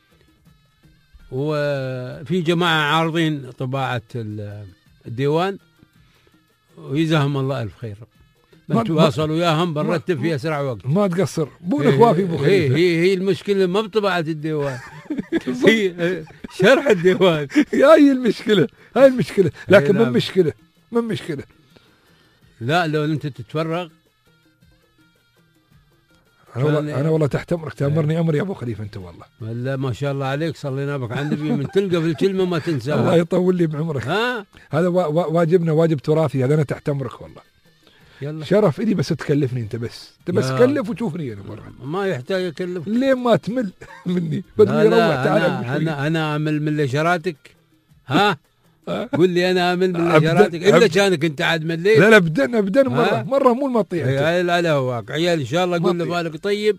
وفي جماعه عارضين طباعه الديوان، ويجزاهم الله الف خير. بتواصل وياهم بنرتب في اسرع وقت. ما تقصر بونك وافي ابو خليفه. هي المشكله ما بطباعه الديوان، هي شرح الديوان. هاي المشكله، لكن من مشكله. لا لو انت تتفرغ انا والله تحت امرك، تامرني امر يا ابو خليفه انت والله. لا ما شاء الله عليك، صلينا بك عند النبي من تلقى في الكلمه ما تنساها. الله يطول لي بعمرك. هذا واجبنا، واجب تراثي هذا، انا تحت امرك والله. يلا شرف إلي بس تكلفني انت، بس كلف وتشوفني انا برا. ما يحتاج اكلف ليه ما تمل مني؟ بدي اروح. تعال انا اعمل من لشراتك. ها قول لي انا اعمل من لشراتك الا كانك انت عاد مليت. لا ابدا مره مو المطيع. لا هواك عيال ان شاء الله قول له بالك طيب،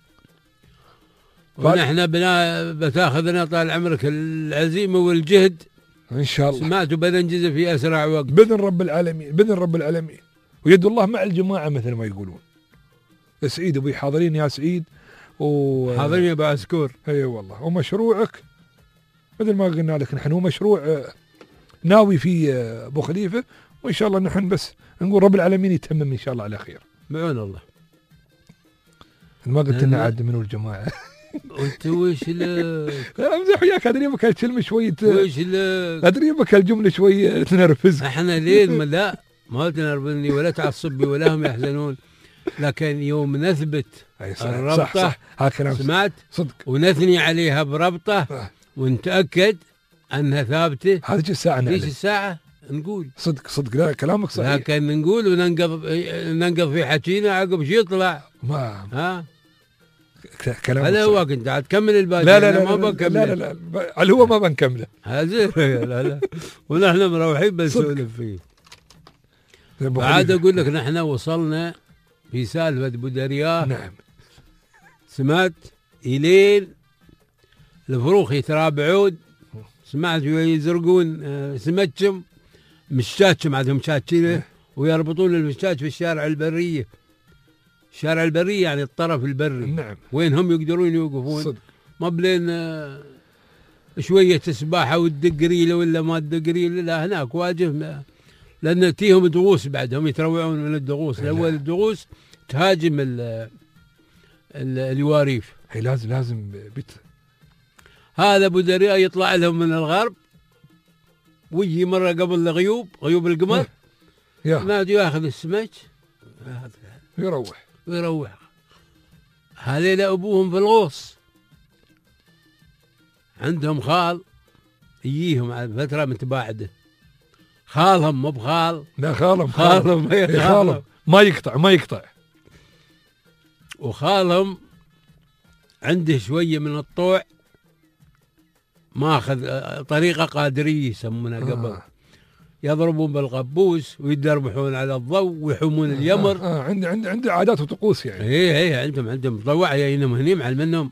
ونحن بتاخذنا طال عمرك العزيمه والجهد ان شاء الله. سمعت وبننجز في اسرع وقت باذن رب العالمين، ويد الله مع الجماعه مثل ما يقولون. سعيد ابوي حاضرين يا سعيد حاضرين يا ابو عسكور. اي والله. ومشروعك مثل ما قلنا لك نحن هو مشروع ناوي فيه ابو خليفه، وان شاء الله نحن بس نقول رب العالمين يتمم ان شاء الله على خير بعون الله. ما قلت لنا عاد منو الجماعه. وانت وش لك؟ امزح وياك، ادري بك هالكلمه شويه. وش لك؟ ادري بك هالجمله شويه تنرفز. احنا لين لا ما تنرفزني ولا تعصبني ولا هم يحزنون، لكن يوم نثبت الربطه صح. سمعت صدق ونثني عليها بربطه ونتاكد انها ثابته. هذه الساعه ليش الساعه نقول صدق. لا كلامك صحيح، لكن نقول وننقض في حكينا عقب شي يطلع ما كلامك هذا هو. كنت عاد تكمل الباقي. لا ما بنكمله. لا اللي هو ما بنكمله هذا. لا ونحن مروحين بنسولف فيه. بعد اقول لك نحن وصلنا في سالفه بودرياه. نعم سمعت الين الفروخ يترابعون. سمعت يزرقون سمكهم مشاتهم عندهم شاتشينه ويربطون المشات في الشارع البريه. الشارع البري يعني الطرف البري. نعم. وين هم يقدرون يوقفون صدق. ما بلين شويه سباحه والدقريله ولا ما الدقريله. لا هناك واجب، لان تيهم دغوس بعدهم يتروعون من الدغوس. الاول الدغوس تهاجم اليواريف. هي لازم هذا ابو دريا يطلع لهم من الغرب ويجي مره قبل غيوب القمر نادي ياخذ السمك يروح. هذيل ابوهم في الغوص عندهم خال يجيهم على فتره متباعده. خالهم مو بخال، لا خالهم ما يقطع. وخالهم عنده شويه من الطوع، ماخذ طريقه قادريه يسمونها قبل. يضربون بالقبوس ويدربحون على الضوء ويحومون اليمر. عندي عادات وطقوس يعني. ايه عندهم مطوع جايينهم هني معلمنهم.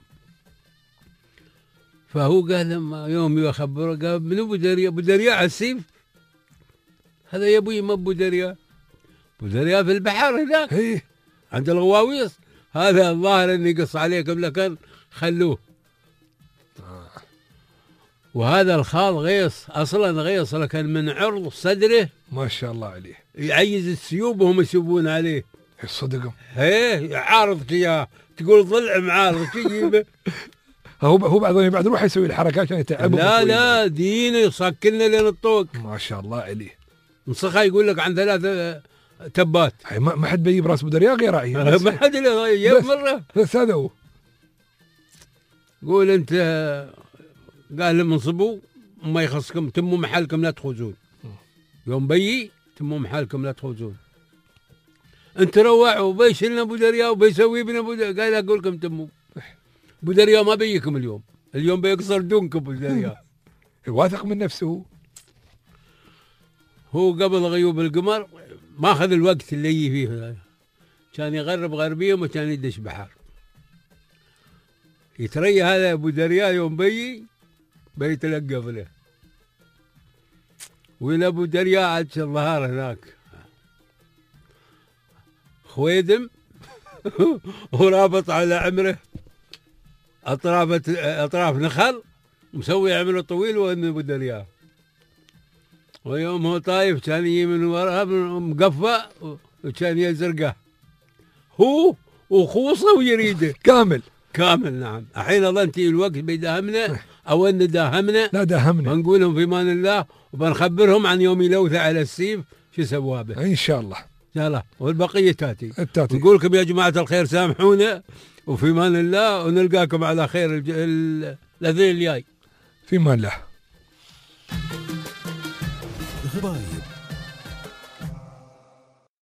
فهو قال لما يوم يخبره قال من ابو دريا على السيف. هذا يا ابوي ما ابو دريا في البحر هناك عند الغواويص. هذا الظاهر اني قص عليكم لكن خلوه. وهذا الخال غيص اصلا غيص، لكن من عرض صدره ما شاء الله عليه يعيز السيوب وهم يسوون عليه. صدقهم عارضك اياه تقول ضلع معارض تجيبه. هو بعد يروح يسوي الحركات عشان يتعب. لا دينه يصكلنا لين الطوق. ما شاء الله عليه. نصخها يقول لك عن 3 تبات. ما حد بيجيب راس بدريا غير راعي. ما حد يجيب مره. بس هذا هو. قول انت قال لهم انصبوا ما يخصكم، تموا محلكم لا تخوزون. يوم بيي تموا محلكم لا تخوزون. انت روعوا وبيشلنا ابو دريا وبيسوي بنا ابو دريا. قال اقول لكم تموا. ابو دريا ما بيكم اليوم بيكسر دونكم ابو دريا. واثق من نفسه. هو قبل غيوب القمر ما اخذ الوقت اللي يجي فيه، كان يغرب غربيهم وكان يدش بحر. يتري هذا ابو دريا يوم بيتلقف له. وين ابو دريا عاد الظهر هناك خويدم ورابط على عمره اطراف نخل مسوي عمره طويل وان ابو دريا. ويوم هو طايف كان يجي من وراها مقفى وكان يزرقه هو وخوصه ويريده كامل. نعم. الحين الله انتهي الوقت بيداهمنا او ان داهمنا. لا داهمنا. بنقولهم في امان الله وبنخبرهم عن يوم يلوث على السيف شو سواه به ان شاء الله. والبقيه تاتي. نقول لكم يا جماعه الخير سامحونا وفي امان الله، ونلقاكم على خير الاثنين الجاي. في امان الله. غبايب